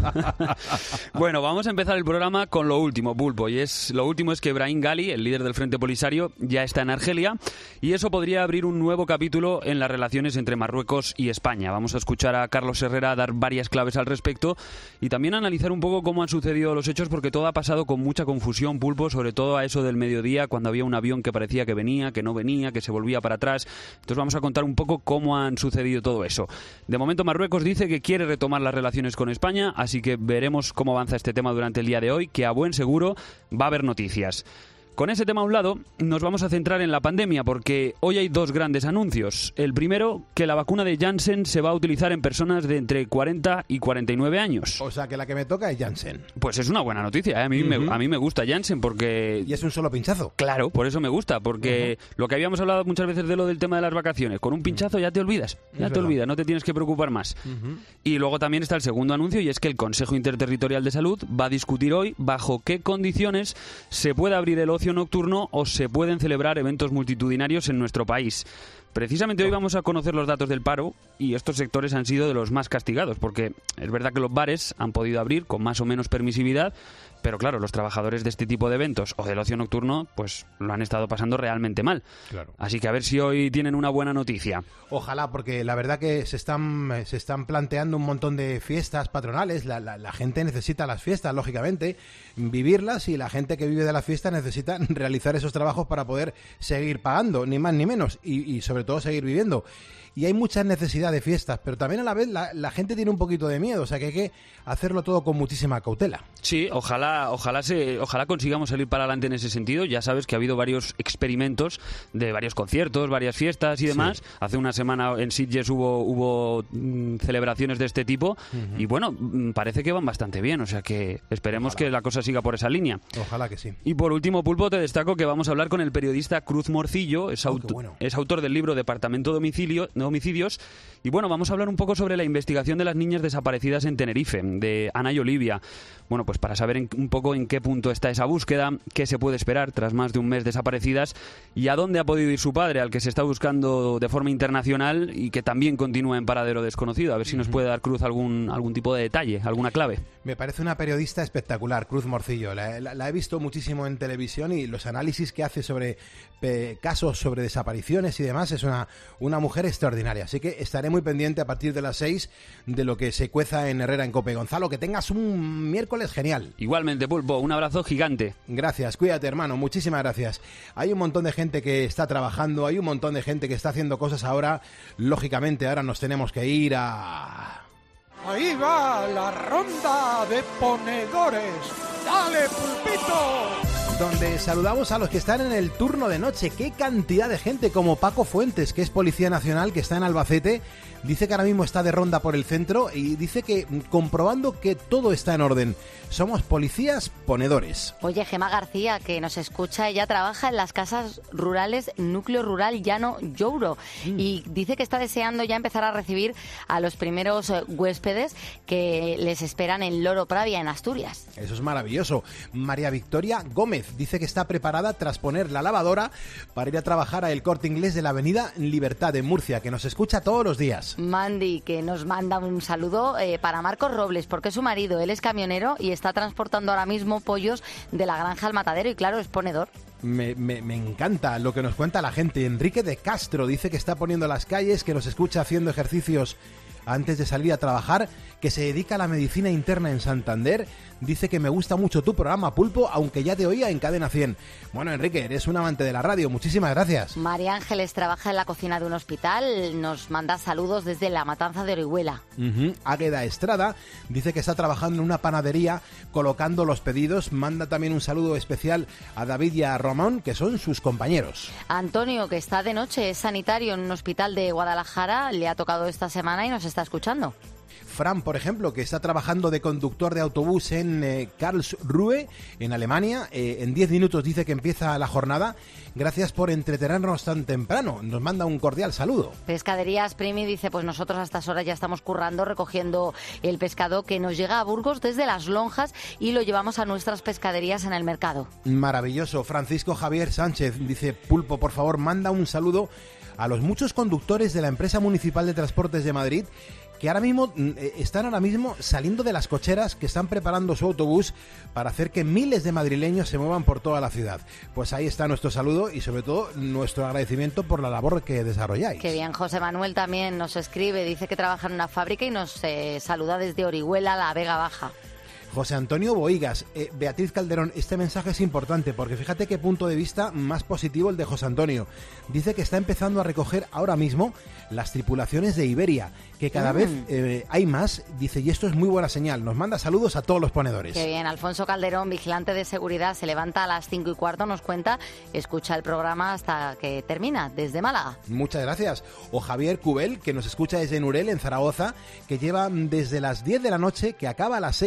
Speaker 4: Bueno, vamos a empezar el programa con lo último, Pulpo. Y es lo último es que Brahim Ghali, el líder del Frente Polisario, ya está en Argelia, y eso podría abrir un nuevo capítulo en las relaciones entre Marruecos y España. Vamos a escuchar a Carlos Herrera dar varias claves al respecto y también analizar un poco cómo han sucedido los hechos, porque todo ha pasado con mucha confusión, Pulpo, sobre todo a eso del mediodía, cuando había un avión que parecía que venía, que no venía, que se volvía para atrás. Entonces vamos a contar un poco cómo han sucedido todo eso. De momento Marruecos dice que quiere retomar las relaciones con España, así que veremos cómo avanza este tema durante el día de hoy, que a buen seguro va a haber noticias. Con ese tema a un lado, nos vamos a centrar en la pandemia, porque hoy hay dos grandes anuncios. El primero, que la vacuna de Janssen se va a utilizar en personas de entre cuarenta y cuarenta y nueve años.
Speaker 1: O sea, que la que me toca es Janssen.
Speaker 4: Pues es una buena noticia, ¿eh? A mí, uh-huh. me, a mí me gusta Janssen porque...
Speaker 1: ¿Y es un solo pinchazo?
Speaker 4: Claro, por eso me gusta, porque uh-huh. lo que habíamos hablado muchas veces de lo del tema de las vacaciones, con un pinchazo ya te olvidas, ya es te verdad. olvidas, no te tienes que preocupar más. Uh-huh. Y luego también está el segundo anuncio, y es que el Consejo Interterritorial de Salud va a discutir hoy bajo qué condiciones se puede abrir el ocio nocturno o se pueden celebrar eventos multitudinarios en nuestro país. Precisamente hoy vamos a conocer los datos del paro y estos sectores han sido de los más castigados, porque es verdad que los bares han podido abrir con más o menos permisividad, pero claro, los trabajadores de este tipo de eventos o del ocio nocturno pues lo han estado pasando realmente mal.
Speaker 1: Claro.
Speaker 4: Así que a ver si hoy tienen una buena noticia.
Speaker 1: Ojalá, porque la verdad que se están, se están planteando un montón de fiestas patronales. La, la, la gente necesita las fiestas, lógicamente, vivirlas, y la gente que vive de las fiestas necesita realizar esos trabajos para poder seguir pagando, ni más ni menos, y, y sobre todo seguir viviendo. Y hay mucha necesidad de fiestas, pero también a la vez la, la gente tiene un poquito de miedo, o sea que hay que hacerlo todo con muchísima cautela.
Speaker 4: Sí, ojalá, ojalá se, ojalá consigamos salir para adelante en ese sentido. Ya sabes que ha habido varios experimentos de varios conciertos, varias fiestas y demás. Sí. Hace una semana en Sitges hubo, hubo mm, celebraciones de este tipo, uh-huh. y bueno, parece que van bastante bien, o sea que esperemos ojalá. que la cosa siga por esa línea.
Speaker 1: Ojalá que sí.
Speaker 4: Y por último, Pulpo, te destaco que vamos a hablar con el periodista Cruz Morcillo, es,
Speaker 1: oh,
Speaker 4: aut-
Speaker 1: bueno.
Speaker 4: es autor del libro Departamento Domicilio, de Homicidios, y bueno, vamos a hablar un poco sobre la investigación de las niñas desaparecidas en Tenerife, de Ana y Olivia. Bueno, pues para saber en, un poco en qué punto está esa búsqueda, qué se puede esperar tras más de un mes desaparecidas y a dónde ha podido ir su padre, al que se está buscando de forma internacional y que también continúa en paradero desconocido. A ver si nos puede dar Cruz algún, algún tipo de detalle, alguna clave.
Speaker 1: Me parece una periodista espectacular, Cruz Morcillo. La, la, la he visto muchísimo en televisión y los análisis que hace sobre eh, casos, sobre desapariciones y demás, es una, una mujer extraordinaria. Así que estaré muy pendiente a partir de las seis de lo que se cueza en Herrera en Cope. Gonzalo, que tengas un miércoles genial.
Speaker 4: Igualmente, Pulpo, un abrazo gigante.
Speaker 1: Gracias, cuídate, hermano, muchísimas gracias. Hay un montón de gente que está trabajando, hay un montón de gente que está haciendo cosas ahora. Lógicamente, ahora nos tenemos que ir a...
Speaker 16: Ahí va la ronda de ponedores. ¡Dale, Pulpito!
Speaker 1: Donde saludamos a los que están en el turno de noche. ¡Qué cantidad de gente! Como Paco Fuentes, que es Policía Nacional, que está en Albacete. Dice que ahora mismo está de ronda por el centro y dice que comprobando que todo está en orden. Somos policías ponedores.
Speaker 11: Oye, Gemma García, que nos escucha, ella trabaja en las casas rurales Núcleo Rural Llano Youro, mm. y dice que está deseando ya empezar a recibir a los primeros huéspedes que les esperan en Loro Pravia, en Asturias.
Speaker 1: Eso es maravilloso. María Victoria Gómez dice que está preparada tras poner la lavadora para ir a trabajar a El Corte Inglés de la Avenida Libertad de Murcia, que nos escucha todos los días.
Speaker 11: Mandy, que nos manda un saludo eh, para Marcos Robles, porque es su marido, él es camionero y está transportando ahora mismo pollos de la granja al matadero y claro, es ponedor.
Speaker 1: Me, me, me encanta lo que nos cuenta la gente. Enrique de Castro dice que está poniendo las calles, que nos escucha haciendo ejercicios antes de salir a trabajar, que se dedica a la medicina interna en Santander. Dice que me gusta mucho tu programa, Pulpo, aunque ya te oía en Cadena cien. Bueno, Enrique, eres un amante de la radio, muchísimas gracias.
Speaker 11: María Ángeles trabaja en la cocina de un hospital, nos manda saludos desde La Matanza de Orihuela.
Speaker 1: Uh-huh. Águeda Estrada dice que está trabajando en una panadería colocando los pedidos. Manda también un saludo especial a David y a Román, que son sus compañeros.
Speaker 11: Antonio, que está de noche, es sanitario en un hospital de Guadalajara, le ha tocado esta semana y nos está escuchando.
Speaker 1: Fran, por ejemplo, que está trabajando de conductor de autobús en eh, Karlsruhe, en Alemania. Eh, en diez minutos dice que empieza la jornada. Gracias por entretenernos tan temprano. Nos manda un cordial saludo.
Speaker 11: Pescaderías Primi dice, pues nosotros a estas horas ya estamos currando, recogiendo el pescado que nos llega a Burgos desde Las Lonjas y lo llevamos a nuestras pescaderías en el mercado.
Speaker 1: Maravilloso. Francisco Javier Sánchez dice, Pulpo, por favor, manda un saludo a los muchos conductores de la Empresa Municipal de Transportes de Madrid que ahora mismo están ahora mismo saliendo de las cocheras, que están preparando su autobús para hacer que miles de madrileños se muevan por toda la ciudad. Pues ahí está nuestro saludo y sobre todo nuestro agradecimiento por la labor que desarrolláis.
Speaker 11: Qué bien, José Manuel también nos escribe, dice que trabaja en una fábrica y nos eh, saluda desde Orihuela, la Vega Baja.
Speaker 1: José Antonio Boigas, eh, Beatriz Calderón, este mensaje es importante porque fíjate qué punto de vista más positivo el de José Antonio. Dice que está empezando a recoger ahora mismo las tripulaciones de Iberia, que cada mm. vez eh, hay más, dice, y esto es muy buena señal. Nos manda saludos a todos los ponedores.
Speaker 11: Qué bien, Alfonso Calderón, vigilante de seguridad, se levanta a las cinco y cuarto, nos cuenta, escucha el programa hasta que termina, desde Málaga.
Speaker 1: Muchas gracias. O Javier Cubel, que nos escucha desde Nurel, en Zaragoza, que lleva desde las diez de la noche, que acaba a las seis de la mañana,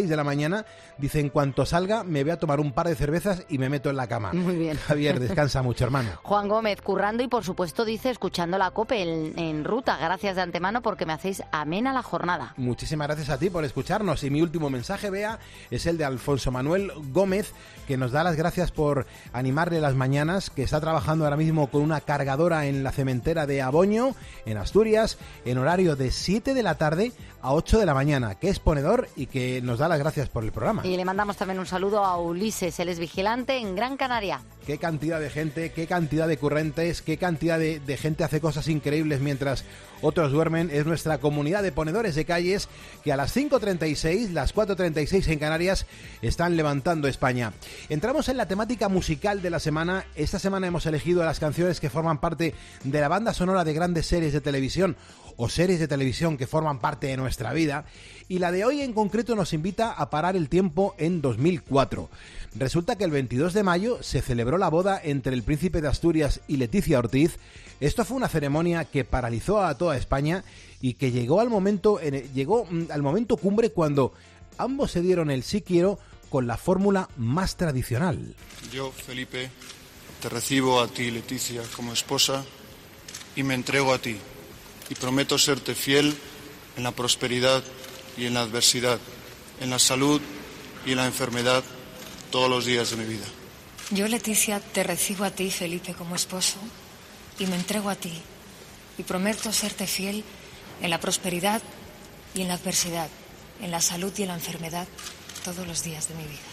Speaker 1: mañana, dice, en cuanto salga me voy a tomar un par de cervezas y me meto en la cama.
Speaker 11: Muy bien.
Speaker 1: Javier, descansa mucho, hermano.
Speaker 11: Juan Gómez, currando y por supuesto dice, escuchando la COPE en, en ruta. Gracias de antemano porque me hacéis amena la jornada.
Speaker 1: Muchísimas gracias a ti por escucharnos. Y mi último mensaje, Bea, es el de Alfonso Manuel Gómez, que nos da las gracias por animarle las mañanas, que está trabajando ahora mismo con una cargadora en la cementera de Aboño, en Asturias, en horario de siete de la tarde a ocho de la mañana, que es ponedor y que nos da las gracias por el programa.
Speaker 11: Y le mandamos también un saludo a Ulises, él es vigilante en Gran Canaria.
Speaker 1: Qué cantidad de gente, qué cantidad de currentes, qué cantidad de, de gente hace cosas increíbles mientras otros duermen. Es nuestra comunidad de ponedores de calles que a las cinco treinta y seis, las cuatro treinta y seis en Canarias, están levantando España. Entramos en la temática musical de la semana. Esta semana hemos elegido las canciones que forman parte de la banda sonora de grandes series de televisión o series de televisión que forman parte de nuestra vida, y la de hoy en concreto nos invita a parar el tiempo en dos mil cuatro. Resulta que el veintidós de mayo se celebró la boda entre el príncipe de Asturias y Leticia Ortiz. Esto fue una ceremonia que paralizó a toda España y que llegó al momento, llegó al momento cumbre cuando ambos se dieron el sí quiero con la fórmula más tradicional.
Speaker 18: Yo, Felipe, te recibo a ti, Leticia, como esposa y me entrego a ti. Y prometo serte fiel en la prosperidad y en la adversidad, en la salud y en la enfermedad, todos los días de mi vida.
Speaker 19: Yo, Leticia, te recibo a ti, Felipe, como esposo, y me entrego a ti. Y prometo serte fiel en la prosperidad y en la adversidad, en la salud y en la enfermedad, todos los días de mi vida.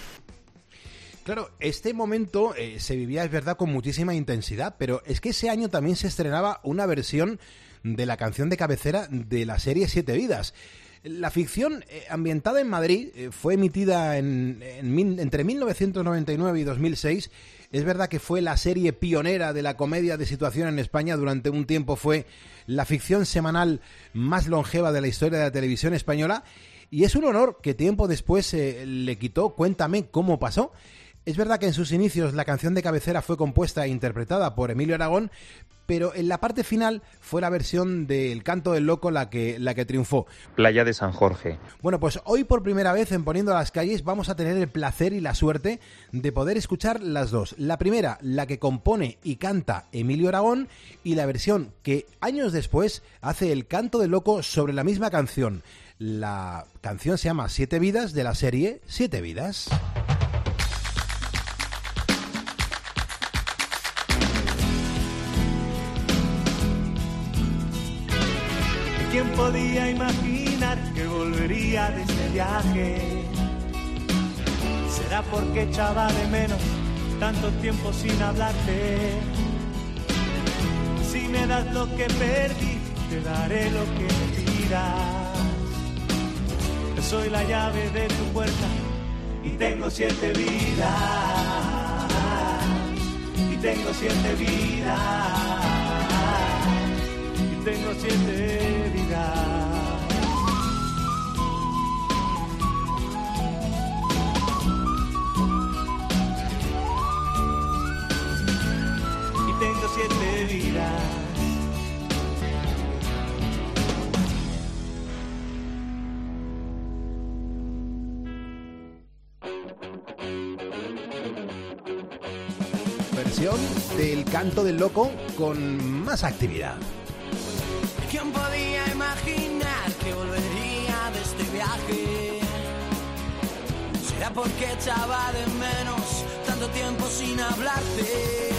Speaker 1: Claro, este momento eh, se vivía, es verdad, con muchísima intensidad, pero es que ese año también se estrenaba una versión de la canción de cabecera de la serie Siete Vidas. La ficción eh, ambientada en Madrid eh, fue emitida en, en, entre mil novecientos noventa y nueve y dos mil seis. Es verdad que fue la serie pionera de la comedia de situación en España. Durante un tiempo fue la ficción semanal más longeva de la historia de la televisión española. Y es un honor que tiempo después eh, le quitó Cuéntame cómo pasó. Es verdad que en sus inicios la canción de cabecera fue compuesta e interpretada por Emilio Aragón, pero en la parte final fue la versión del Canto del Loco la que, la que triunfó.
Speaker 20: Playa de San Jorge.
Speaker 1: Bueno, pues hoy por primera vez en Poniendo las Calles vamos a tener el placer y la suerte de poder escuchar las dos. La primera, la que compone y canta Emilio Aragón, y la versión que años después hace el Canto del Loco sobre la misma canción. La canción se llama Siete Vidas, de la serie Siete Vidas.
Speaker 21: ¿Quién podía imaginar que volvería de este viaje? ¿Será porque echaba de menos tanto tiempo sin hablarte? Si me das lo que perdí, te daré lo que me pidas. Yo soy la llave de tu puerta y tengo siete vidas. Y tengo siete vidas. Tengo siete vidas. Y tengo siete vidas.
Speaker 1: Versión del Canto del Loco con más actividad.
Speaker 21: ¿Quién podía imaginar que volvería de este viaje? ¿Será porque echaba de menos tanto tiempo sin hablarte?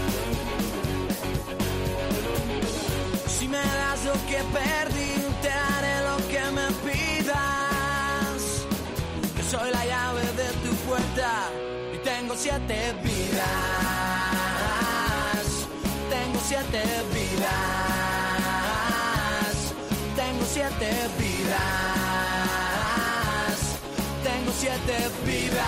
Speaker 21: Si me das lo que perdí, te daré lo que me pidas. Yo soy la llave de tu puerta y tengo siete vidas. Tengo siete vidas. Tengo siete vidas, tengo siete vidas.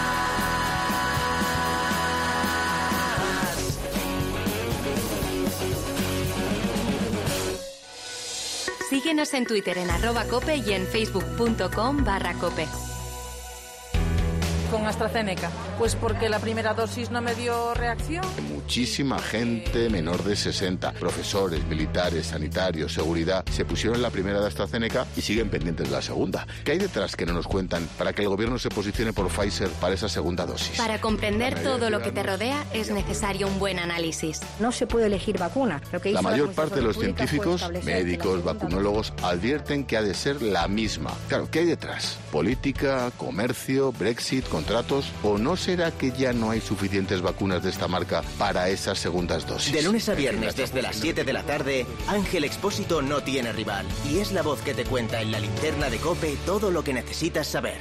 Speaker 3: Síguenos en Twitter en arroba cope y en facebook punto com barra cope.
Speaker 20: con AstraZeneca? Pues porque la primera dosis no me dio reacción.
Speaker 22: Muchísima gente menor de sesenta, profesores, militares, sanitarios, seguridad, se pusieron la primera de AstraZeneca y siguen pendientes de la segunda. ¿Qué hay detrás que no nos cuentan para que el gobierno se posicione por Pfizer para esa segunda dosis?
Speaker 3: Para comprender todo lo que te rodea es necesario un buen análisis.
Speaker 23: No se puede elegir vacuna. Lo que hizo
Speaker 22: La
Speaker 23: la
Speaker 22: mayor
Speaker 23: Comisión
Speaker 22: parte de los
Speaker 23: Pública fue
Speaker 22: científicos,
Speaker 23: establecer
Speaker 22: médicos,
Speaker 23: que la
Speaker 22: vacunólogos advierten que ha de ser la misma. Claro, ¿qué hay detrás? ¿Política, comercio, Brexit, contratos? ¿O no será que ya no hay suficientes vacunas de esta marca para esas segundas dosis?
Speaker 2: De lunes a viernes desde las siete de la tarde, Ángel Expósito no tiene rival y es la voz que te cuenta en la linterna de COPE todo lo que necesitas saber.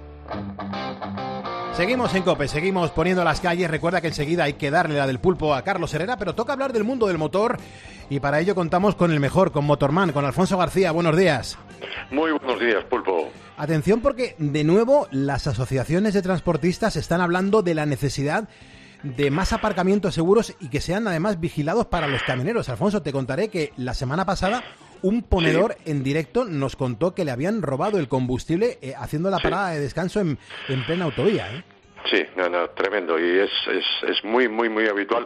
Speaker 1: Seguimos en COPE, seguimos poniendo las calles. Recuerda que enseguida hay que darle la del pulpo a Carlos Herrera, pero toca hablar del mundo del motor y para ello contamos con el mejor, con Motorman, con Alfonso García. Buenos días.
Speaker 24: Muy buenos días, pulpo.
Speaker 1: Atención porque, de nuevo, las asociaciones de transportistas están hablando de la necesidad de más aparcamientos seguros y que sean además vigilados para los camioneros. Alfonso, te contaré que la semana pasada un ponedor sí. en directo nos contó que le habían robado el combustible eh, haciendo la sí. parada de descanso en, en plena autovía, ¿eh?
Speaker 24: Sí, no, no, tremendo, y es, es, es muy, muy, muy habitual.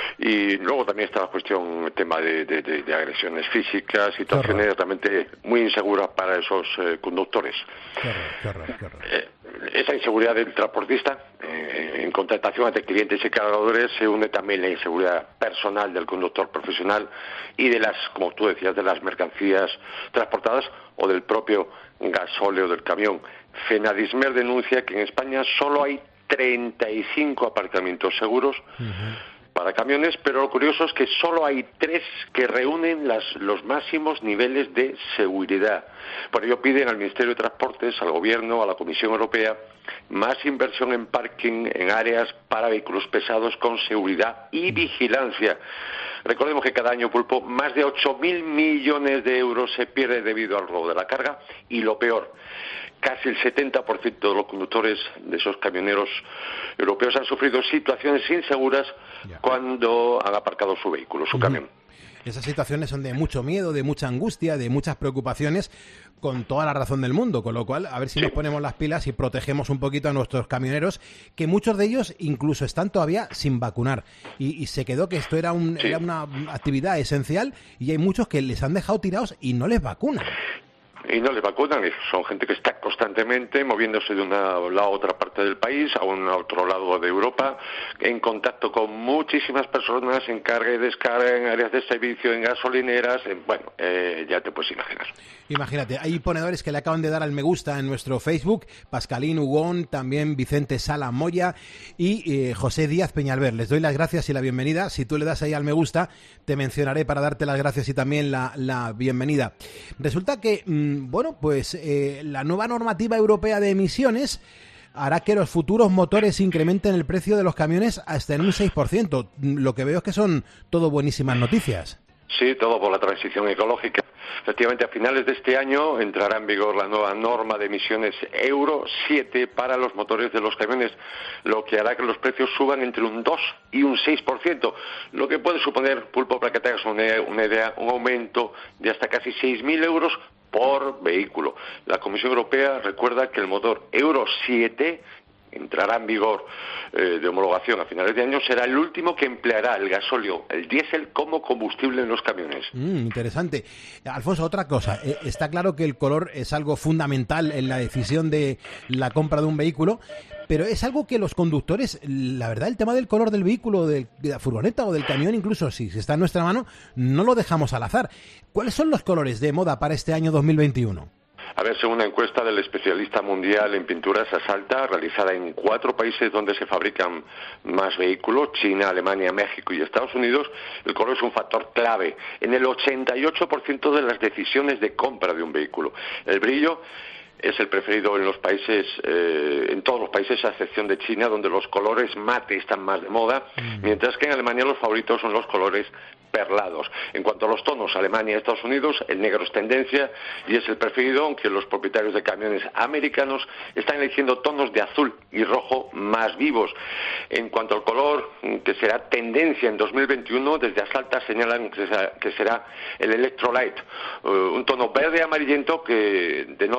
Speaker 24: Y luego también está la cuestión, el tema de, de, de, de agresiones físicas, situaciones realmente muy inseguras para esos eh, conductores.
Speaker 1: Qué horror, qué horror, qué horror.
Speaker 24: Eh, esa inseguridad del transportista eh, en contratación entre clientes y cargadores se une también la inseguridad personal del conductor profesional y de las, como tú decías, de las mercancías transportadas o del propio gasóleo del camión. Fenadismer denuncia que en España solo hay treinta y cinco aparcamientos seguros uh-huh. para camiones, pero lo curioso es que solo hay tres que reúnen las, los máximos niveles de seguridad. Por ello piden al Ministerio de Transportes, al Gobierno, a la Comisión Europea, más inversión en parking en áreas para vehículos pesados con seguridad y vigilancia. Recordemos que cada año, Pulpo, más de ocho mil millones de euros se pierde debido al robo de la carga y lo peor, casi el setenta por ciento de los conductores de esos camioneros europeos han sufrido situaciones inseguras cuando han aparcado su vehículo, su camión.
Speaker 1: Esas situaciones son de mucho miedo, de mucha angustia, de muchas preocupaciones, con toda la razón del mundo, con lo cual a ver si nos ponemos las pilas y protegemos un poquito a nuestros camioneros, que muchos de ellos incluso están todavía sin vacunar, y, y se quedó que esto era, un, sí. era una actividad esencial y hay muchos que les han dejado tirados y no les vacunan.
Speaker 24: Y no les vacunan, son gente que está constantemente moviéndose de una la otra parte del país a un otro lado de Europa, en contacto con muchísimas personas, en carga y descarga, en áreas de servicio, en gasolineras, en, bueno, eh, ya te puedes imaginar.
Speaker 1: Imagínate, hay ponedores que le acaban de dar al me gusta en nuestro Facebook, Pascalín Hugón, también Vicente Sala Moya y eh, José Díaz Peñalver. Les doy las gracias y la bienvenida. Si tú le das ahí al me gusta, te mencionaré para darte las gracias y también la, la bienvenida. Resulta que, mmm, bueno, pues eh, la nueva normativa europea de emisiones hará que los futuros motores incrementen el precio de los camiones hasta en un seis por ciento. Lo que veo es que son todo buenísimas noticias.
Speaker 24: Sí, todo por la transición ecológica. Efectivamente, a finales de este año entrará en vigor la nueva norma de emisiones Euro siete para los motores de los camiones, lo que hará que los precios suban entre un dos y un seis por ciento, lo que puede suponer, Pulpo, para que te hagas una, una idea, un aumento de hasta casi seis mil euros por vehículo. La Comisión Europea recuerda que el motor Euro siete entrará en vigor eh, de homologación a finales de año, será el último que empleará el gasóleo, el diésel, como combustible en los camiones.
Speaker 1: Mm, interesante. Alfonso, otra cosa. Eh, está claro que el color es algo fundamental en la decisión de la compra de un vehículo, pero es algo que los conductores, la verdad, el tema del color del vehículo, de la furgoneta o del camión, incluso si está en nuestra mano, no lo dejamos al azar. ¿Cuáles son los colores de moda para este año dos mil veintiuno?
Speaker 24: A ver, según una encuesta del especialista mundial en pinturas Asalta, realizada en cuatro países donde se fabrican más vehículos, China, Alemania, México y Estados Unidos, el color es un factor clave en el ochenta y ocho por ciento de las decisiones de compra de un vehículo. El brillo es el preferido en los países, eh, en todos los países a excepción de China, donde los colores mate están más de moda, mm. mientras que en Alemania los favoritos son los colores perlados. En cuanto a los tonos, Alemania y Estados Unidos, el negro es tendencia y es el preferido, aunque los propietarios de camiones americanos están eligiendo tonos de azul y rojo más vivos. En cuanto al color, que será tendencia en dos mil veintiuno, desde Asalta señalan que será, que será el Electrolyte, uh, un tono verde amarillento que denota estilo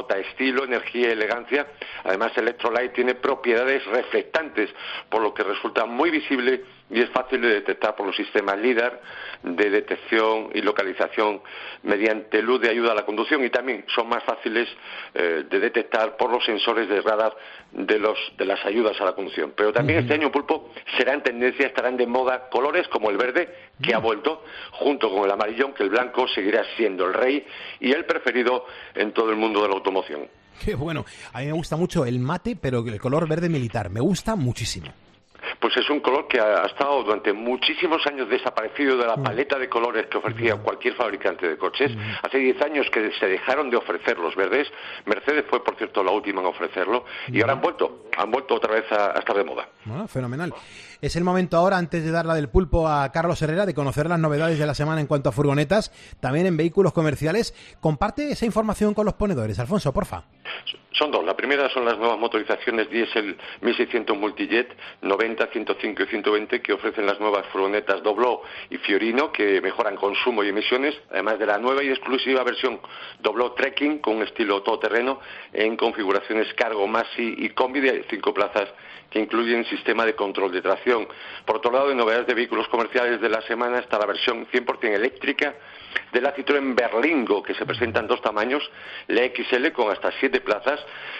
Speaker 24: estilo, energía y elegancia. Además, Electrolite tiene propiedades reflectantes, por lo que resulta muy visible y es fácil de detectar por los sistemas LIDAR de detección y localización mediante luz de ayuda a la conducción, y también son más fáciles eh, de detectar por los sensores de radar de los de las ayudas a la conducción. Pero también uh-huh. este año, Pulpo, serán tendencia, estarán de moda colores como el verde, que uh-huh. ha vuelto, junto con el amarillo, aunque el blanco seguirá siendo el rey y el preferido en todo el mundo de la automoción.
Speaker 1: Qué bueno. A mí me gusta mucho el mate, pero el color verde militar. Me gusta muchísimo.
Speaker 24: Pues es un color que ha estado durante muchísimos años desaparecido de la paleta de colores que ofrecía cualquier fabricante de coches. Hace diez años que se dejaron de ofrecer los verdes. Mercedes fue, por cierto, la última en ofrecerlo. Y ahora han vuelto, han vuelto otra vez a, a estar de moda.
Speaker 1: Bueno, fenomenal. Es el momento ahora, antes de dar la del pulpo a Carlos Herrera, de conocer las novedades de la semana en cuanto a furgonetas, también en vehículos comerciales. Comparte esa información con los ponedores. Alfonso, porfa.
Speaker 24: Son dos. La primera son las nuevas motorizaciones diésel mil seiscientos Multijet noventa, ciento cinco y ciento veinte, que ofrecen las nuevas furgonetas Doblò y Fiorino, que mejoran consumo y emisiones, además de la nueva y exclusiva versión Doblò Trekking, con un estilo todoterreno, en configuraciones cargo, maxi y combi de cinco plazas, que incluyen sistema de control de tracción. Por otro lado, en novedades de vehículos comerciales de la semana está la versión cien por ciento eléctrica de la Citroën Berlingo, que se presenta en dos tamaños, la X L con hasta siete plazas.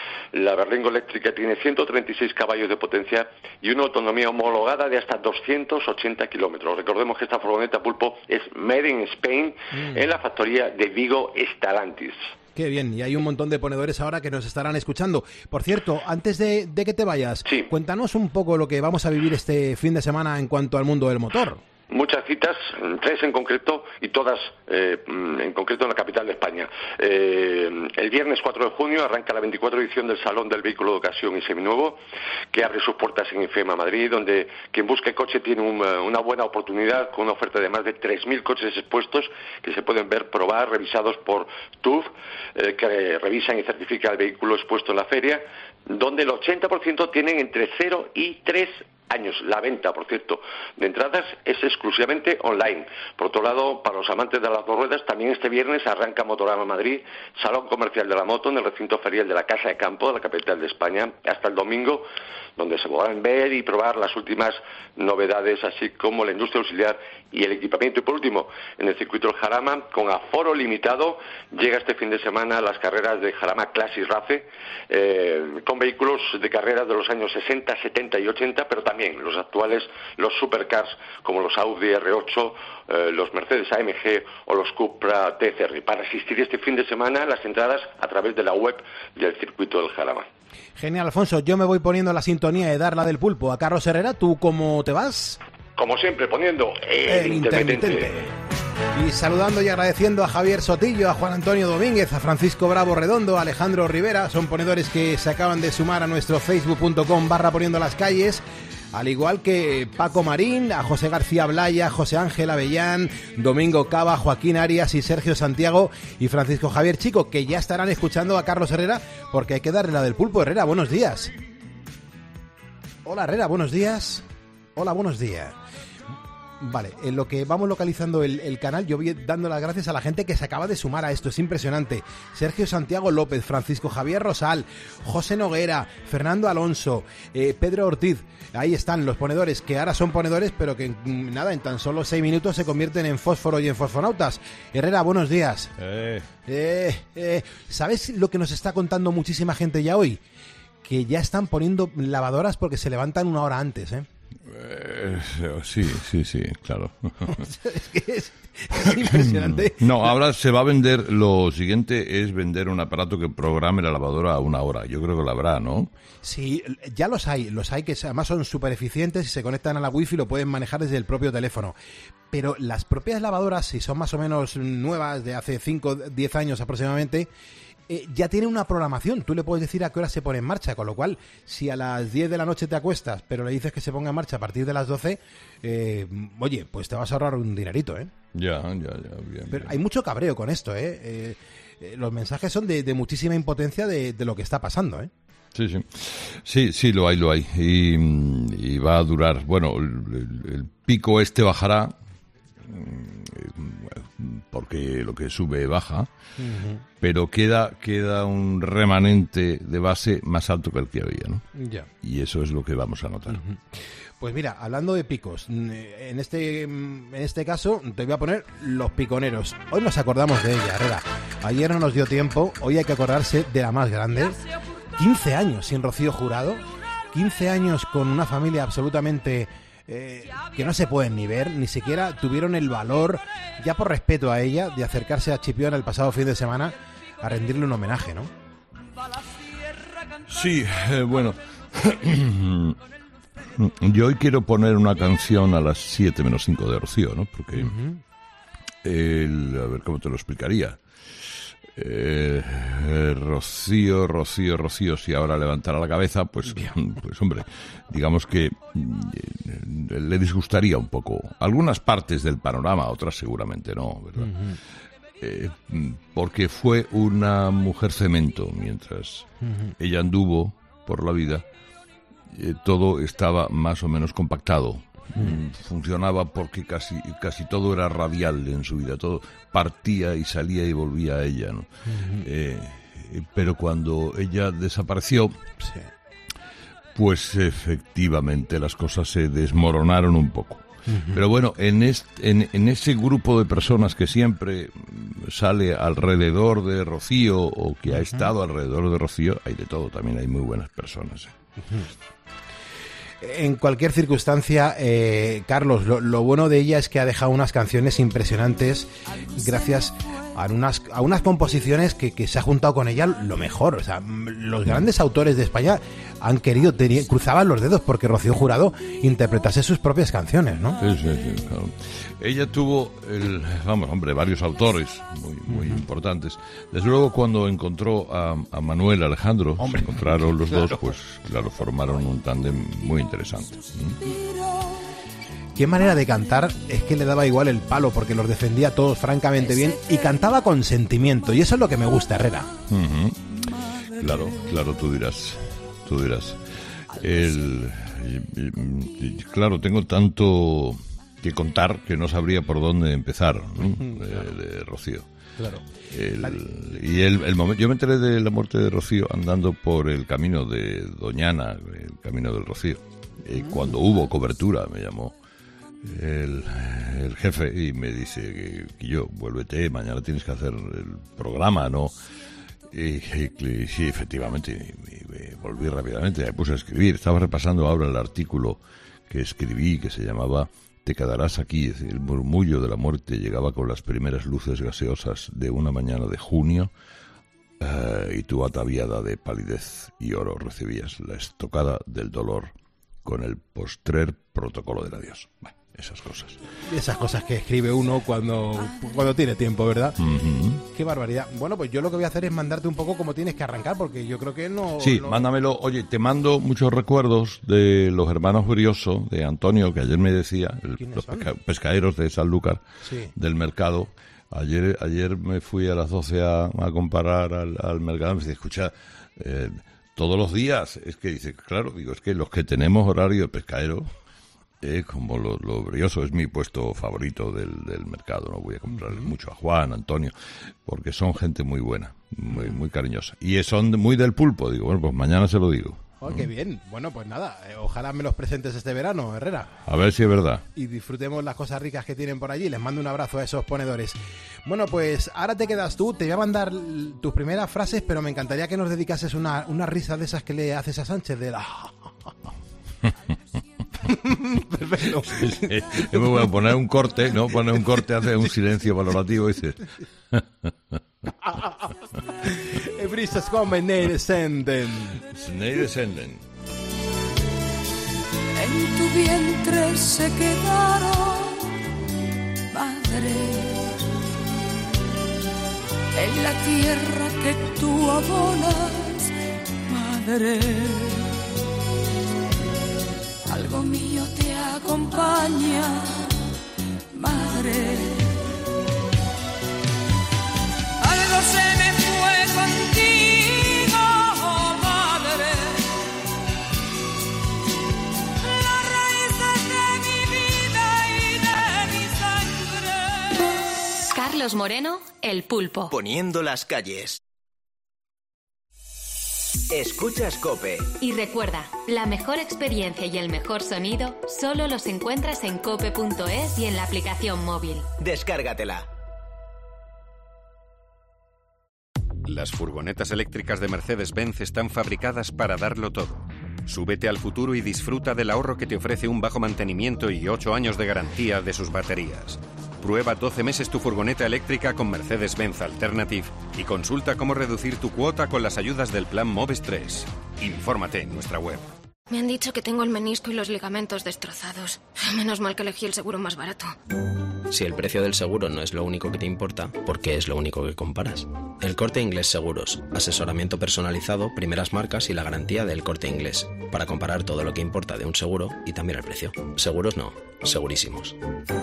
Speaker 24: La Berlingo eléctrica tiene ciento treinta y seis caballos de potencia y una autonomía homologada de hasta doscientos ochenta kilómetros. Recordemos que esta furgoneta, Pulpo, es made in Spain, mm. en la factoría de Vigo Stellantis.
Speaker 1: Qué bien, y hay un montón de ponedores ahora que nos estarán escuchando. Por cierto, antes de, de que te vayas,
Speaker 24: sí.
Speaker 1: cuéntanos un poco lo que vamos a vivir este fin de semana en cuanto al mundo del motor.
Speaker 24: Muchas citas, tres en concreto, y todas eh, en concreto en la capital de España. Eh, el viernes cuatro de junio arranca la veinticuatro edición del Salón del Vehículo de Ocasión y Seminuevo, que abre sus puertas en IFEMA Madrid, donde quien busque coche tiene una, una buena oportunidad, con una oferta de más de tres mil coches expuestos que se pueden ver, probar, revisados por T U F, eh, que revisan y certifican el vehículo expuesto en la feria, donde el ochenta por ciento tienen entre cero y tres años. La venta, por cierto, de entradas es exclusivamente online. Por otro lado, para los amantes de las dos ruedas, también este viernes arranca Motorama Madrid, Salón Comercial de la Moto, en el recinto ferial de la Casa de Campo, de la capital de España, hasta el domingo, donde se podrán ver y probar las últimas novedades, así como la industria auxiliar y el equipamiento. Y por último, en el circuito del Jarama, con aforo limitado, llega este fin de semana las carreras de Jarama Classic Race, eh, con vehículos de carreras de los años sesenta, setenta y ochenta, pero también los actuales, los supercars, como los Audi R ocho, eh, los Mercedes A M G o los Cupra T C R. Para asistir este fin de semana, las entradas a través de la web del circuito del Jarama.
Speaker 1: Genial, Alfonso. Yo me voy poniendo la sintonía de dar la del pulpo a Carlos Herrera. ¿Tú cómo te vas?
Speaker 24: Como siempre, poniendo el, el intermitente. intermitente.
Speaker 1: Y saludando y agradeciendo a Javier Sotillo, a Juan Antonio Domínguez, a Francisco Bravo Redondo, a Alejandro Rivera. Son ponedores que se acaban de sumar a nuestro facebook punto com barra poniendo las calles. Al igual que Paco Marín, a José García Blaya, José Ángel Avellán, Domingo Cava, Joaquín Arias y Sergio Santiago y Francisco Javier Chico, que ya estarán escuchando a Carlos Herrera porque hay que darle la del pulpo. Herrera, buenos días. Hola Herrera, buenos días. Hola, buenos días. Vale, en lo que vamos localizando el, el canal, yo voy dando las gracias a la gente que se acaba de sumar a esto, es impresionante. Sergio Santiago López, Francisco Javier Rosal, José Noguera, Fernando Alonso, eh, Pedro Ortiz, ahí están los ponedores, que ahora son ponedores, pero que nada, en tan solo seis minutos se convierten en fósforo y en fosfonautas. Herrera, buenos días.
Speaker 5: Eh.
Speaker 1: Eh, eh, ¿Sabes lo que nos está contando muchísima gente ya hoy? Que ya están poniendo lavadoras porque se levantan una hora antes, ¿eh?
Speaker 5: Eh, sí, sí, sí, claro.
Speaker 1: Es que es, es impresionante.
Speaker 5: No, ahora se va a vender, lo siguiente es vender un aparato que programe la lavadora a una hora. Yo creo que lo habrá, ¿no?
Speaker 1: Sí, ya los hay, los hay que además son súper eficientes y se conectan a la wifi y lo pueden manejar desde el propio teléfono. Pero las propias lavadoras, si son más o menos nuevas, de hace cinco, diez años aproximadamente, Eh, ya tiene una programación, tú le puedes decir a qué hora se pone en marcha, con lo cual, si a las diez de la noche te acuestas, pero le dices que se ponga en marcha a partir de las doce, eh, oye, pues te vas a ahorrar un dinerito, ¿eh?
Speaker 5: Ya, ya, ya, bien.
Speaker 1: Pero
Speaker 5: bien.
Speaker 1: hay mucho cabreo con esto, ¿eh? eh, eh los mensajes son de, de muchísima impotencia de, de lo que está pasando, ¿eh?
Speaker 5: Sí, sí, sí, sí, lo hay, lo hay, y, y va a durar, bueno, el, el, el pico este bajará, porque lo que sube baja,
Speaker 1: Ujú.
Speaker 5: pero queda queda un remanente de base más alto que el que había, ¿no?
Speaker 1: Ya.
Speaker 5: Y eso es lo que vamos a notar.
Speaker 1: Ujú. Pues mira, hablando de picos, en este en este caso te voy a poner los piconeros. Hoy nos acordamos de ella, Herrera. Ayer no nos dio tiempo, hoy hay que acordarse de la más grande. quince años sin Rocío Jurado, quince años con una familia absolutamente eh, que no se pueden ni ver, ni siquiera tuvieron el valor, ya por respeto a ella, de acercarse a Chipiona el pasado fin de semana a rendirle un homenaje, ¿no?
Speaker 5: Sí, eh, bueno, yo hoy quiero poner una canción a las siete menos cinco de Rocío, ¿no? Porque, el, a ver, ¿cómo te lo explicaría? Eh, eh, Rocío, Rocío, Rocío, si ahora levantara la cabeza, pues, pues hombre, digamos que eh, le disgustaría un poco algunas partes del panorama, otras seguramente no, ¿verdad?
Speaker 1: Ujú.
Speaker 5: Eh, porque fue una mujer cemento mientras
Speaker 1: Ujú.
Speaker 5: ella anduvo por la vida. Eh, todo estaba más o menos compactado. Mm, funcionaba porque casi casi todo era radial en su vida, todo partía y salía y volvía a ella, ¿no?
Speaker 1: Ujú.
Speaker 5: Eh, eh, pero cuando ella desapareció,
Speaker 1: Sí.
Speaker 5: pues efectivamente las cosas se desmoronaron un poco.
Speaker 1: Ujú.
Speaker 5: Pero bueno, en, este, en, en ese grupo de personas que siempre mm, sale alrededor de Rocío o que ha
Speaker 1: Ujú.
Speaker 5: estado alrededor de Rocío, hay de todo, también hay muy buenas personas. ¿eh?
Speaker 1: Ujú. En cualquier circunstancia, eh, Carlos, lo, lo bueno de ella es que ha dejado unas canciones impresionantes gracias a unas, a unas composiciones que, que se ha juntado con ella lo mejor. O sea, m- los grandes autores de España han querido, teni- cruzaban los dedos porque Rocío Jurado interpretase sus propias canciones, ¿no?
Speaker 5: Sí, sí, sí, claro. Ella tuvo, el, vamos, hombre, varios autores muy, muy importantes. Desde luego, cuando encontró a, a Manuel Alejandro, se encontraron los
Speaker 1: claro.
Speaker 5: dos, pues claro, formaron un tándem muy interesante.
Speaker 1: Qué manera de cantar, es que le daba igual el palo porque los defendía todos francamente bien y cantaba con sentimiento, y eso es lo que me gusta, Herrera.
Speaker 5: Ujú. Claro, claro, tú dirás, tú dirás. El, y- y- y- claro, tengo tanto que contar que no sabría por dónde empezar, ¿no? de, de Rocío.
Speaker 1: Claro.
Speaker 5: El- y el, el momento, yo me enteré de la muerte de Rocío andando por el camino de Doñana, el camino del Rocío. Y cuando hubo cobertura me llamó el, el jefe y me dice que, que yo, vuélvete, mañana tienes que hacer el programa, ¿no? Y, y- y sí, efectivamente, y- y- y volví rápidamente, me puse a escribir. Estaba repasando ahora el artículo que escribí, que se llamaba Te quedarás aquí. Es decir, el murmullo de la muerte llegaba con las primeras luces gaseosas de una mañana de junio, eh, y tu ataviada de palidez y oro recibías la estocada del dolor con el postrer protocolo del adiós. Bueno, esas cosas.
Speaker 1: Esas cosas que escribe uno cuando, cuando tiene tiempo, ¿verdad?
Speaker 5: Ujú.
Speaker 1: Qué barbaridad. Bueno, pues yo lo que voy a hacer es mandarte un poco cómo tienes que arrancar, porque yo creo que no...
Speaker 5: Sí,
Speaker 1: no-
Speaker 5: mándamelo. Oye, te mando muchos recuerdos de los hermanos Brioso, de Antonio, que ayer me decía, el-
Speaker 1: ¿Quiénes
Speaker 5: los
Speaker 1: son?
Speaker 5: pesca- pescaderos de Sanlúcar,
Speaker 1: Sí.
Speaker 5: del mercado. Ayer ayer me fui a las doce a, a comparar al, al mercado. Me dice, escucha, eh, todos los días. Es que dice, claro, digo, es que los que tenemos horario de pescadero, eh, como lo, lo Brioso es mi puesto favorito del, del mercado, no voy a comprarle mucho a Juan, a Antonio, porque son gente muy buena, muy, muy cariñosa. Y son de- muy del pulpo. Digo, bueno, pues mañana se lo digo.
Speaker 1: Oh, qué bien. Bueno, pues nada, eh, ojalá me los presentes este verano, Herrera.
Speaker 5: A ver si es verdad.
Speaker 1: Y disfrutemos las cosas ricas que tienen por allí. Les mando un abrazo a esos ponedores. Bueno, pues ahora te quedas tú. Te voy a mandar l- tus primeras frases, pero me encantaría que nos dedicases una, una risa de esas que le haces a Sánchez de la... Perfecto.
Speaker 5: Yo me voy a poner un corte, ¿no? Poner un corte, hace un silencio valorativo y dices...
Speaker 1: Brisas como nej descenden.
Speaker 5: Nej descenden.
Speaker 15: En tu vientre se quedaron, madre, en la tierra que tú abonas, madre. Algo mío te acompaña, madre. Algo se me fue contigo, madre. Las raíces de mi vida y de mi sangre.
Speaker 3: Carlos Moreno, El Pulpo.
Speaker 2: Poniendo las calles. Escuchas COPE.
Speaker 3: Y recuerda, la mejor experiencia y el mejor sonido solo los encuentras en cope punto es y en la aplicación móvil.
Speaker 2: Descárgatela.
Speaker 6: Las furgonetas eléctricas de Mercedes-Benz están fabricadas para darlo todo. Súbete al futuro y disfruta del ahorro que te ofrece un bajo mantenimiento y ocho años de garantía de sus baterías. Prueba doce meses tu furgoneta eléctrica con Mercedes-Benz Alternative y consulta cómo reducir tu cuota con las ayudas del plan Moves tres. Infórmate en nuestra web.
Speaker 7: Me han dicho que tengo el menisco y los ligamentos destrozados. Menos mal que elegí el seguro más barato.
Speaker 8: Si el precio del seguro no es lo único que te importa, ¿por qué es lo único que comparas? El Corte Inglés Seguros. Asesoramiento personalizado, primeras marcas y la garantía del Corte Inglés. Para comparar todo lo que importa de un seguro y también el precio. Seguros no, segurísimos.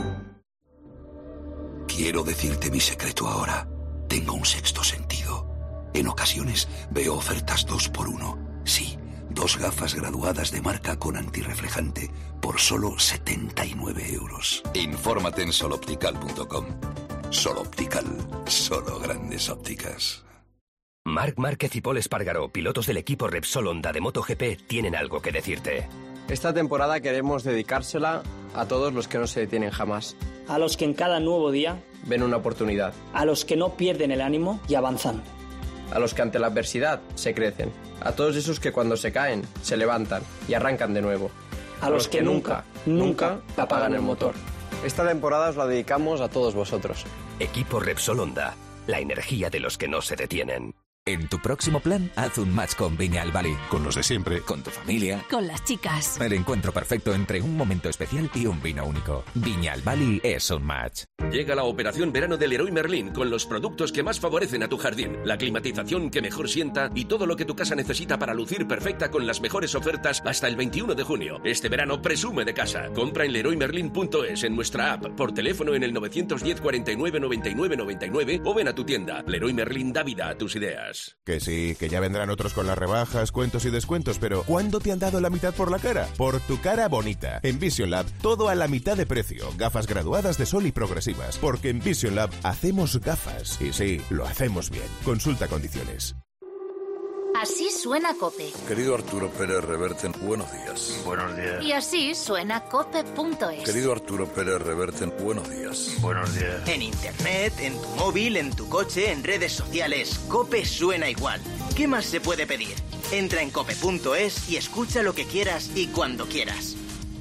Speaker 9: Quiero decirte mi secreto ahora. Tengo un sexto sentido. En ocasiones veo ofertas dos por uno. Sí, dos gafas graduadas de marca con antirreflejante por solo setenta y nueve euros. Infórmate en soloptical punto com. Soloptical, solo grandes ópticas.
Speaker 25: Marc Márquez y Paul Espargaró, pilotos del equipo Repsol Honda de MotoGP, tienen algo que decirte.
Speaker 26: Esta temporada queremos dedicársela a todos los que no se detienen jamás.
Speaker 27: A los que en cada nuevo día
Speaker 26: ven una oportunidad.
Speaker 27: A los que no pierden el ánimo y avanzan.
Speaker 26: A los que ante la adversidad se crecen. A todos esos que cuando se caen, se levantan y arrancan de nuevo.
Speaker 27: A, a los, los que, que nunca, nunca apagan el motor.
Speaker 26: Esta temporada os la dedicamos a todos vosotros.
Speaker 25: Equipo Repsol Honda, la energía de los que no se detienen.
Speaker 28: En tu próximo plan, haz un match con Viñal Bali. Con los de siempre, con tu familia.
Speaker 3: Con las chicas.
Speaker 28: El encuentro perfecto entre un momento especial y un vino único. Viñal Bali es un match.
Speaker 29: Llega la operación verano del Leroy Merlin con los productos que más favorecen a tu jardín. La climatización que mejor sienta y todo lo que tu casa necesita para lucir perfecta con las mejores ofertas hasta el veintiuno de junio. Este verano presume de casa. Compra en leroy merlin punto es, en nuestra app, por teléfono en el nueve diez, cuarenta y nueve, noventa y nueve, noventa y nueve o ven a tu tienda. Leroy Merlin da vida a tus ideas.
Speaker 30: Que sí, que ya vendrán otros con las rebajas, cuentos y descuentos, pero ¿cuándo te han dado la mitad por la cara? Por tu cara bonita. En Vision Lab, todo a la mitad de precio. Gafas graduadas de sol y progresivas. Porque en Vision Lab hacemos gafas. Y sí, lo hacemos bien. Consulta condiciones.
Speaker 31: Así suena COPE.
Speaker 32: Querido Arturo Pérez Reverte, buenos días.
Speaker 31: Buenos días. Y así suena cope punto es.
Speaker 32: Querido Arturo Pérez Reverte, buenos días. Buenos días.
Speaker 2: En internet, en tu móvil, en tu coche, en redes sociales, COPE suena igual. ¿Qué más se puede pedir? Entra en cope punto es y escucha lo que quieras y cuando quieras.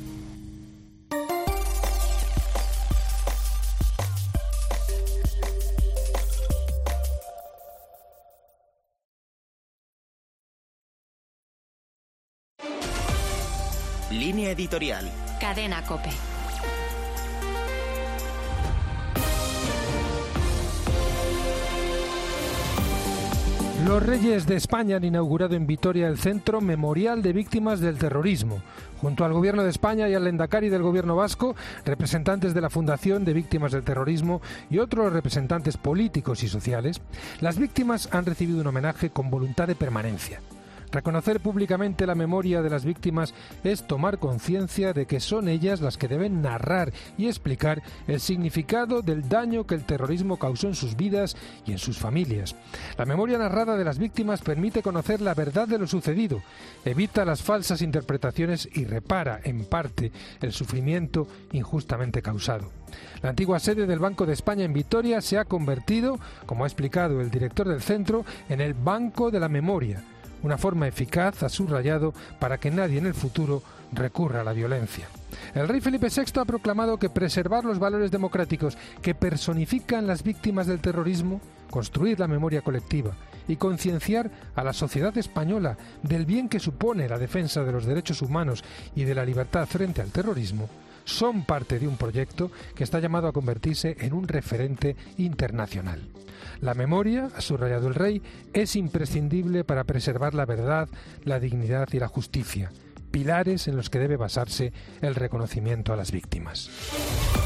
Speaker 2: Línea editorial.
Speaker 3: Cadena COPE.
Speaker 33: Los Reyes de España han inaugurado en Vitoria el Centro Memorial de Víctimas del Terrorismo. Junto al Gobierno de España y al Lehendakari del Gobierno vasco, representantes de la Fundación de Víctimas del Terrorismo y otros representantes políticos y sociales, las víctimas han recibido un homenaje con voluntad de permanencia. Reconocer públicamente la memoria de las víctimas es tomar conciencia de que son ellas las que deben narrar y explicar el significado del daño que el terrorismo causó en sus vidas y en sus familias. La memoria narrada de las víctimas permite conocer la verdad de lo sucedido, evita las falsas interpretaciones y repara, en parte, el sufrimiento injustamente causado. La antigua sede del Banco de España en Vitoria se ha convertido, como ha explicado el director del centro, en el Banco de la Memoria. Una forma eficaz, ha subrayado, para que nadie en el futuro recurra a la violencia. El rey Felipe sexto ha proclamado que preservar los valores democráticos que personifican las víctimas del terrorismo, construir la memoria colectiva y concienciar a la sociedad española del bien que supone la defensa de los derechos humanos y de la libertad frente al terrorismo, son parte de un proyecto que está llamado a convertirse en un referente internacional. La memoria, ha subrayado el rey, es imprescindible para preservar la verdad, la dignidad y la justicia, pilares en los que debe basarse el reconocimiento a las víctimas.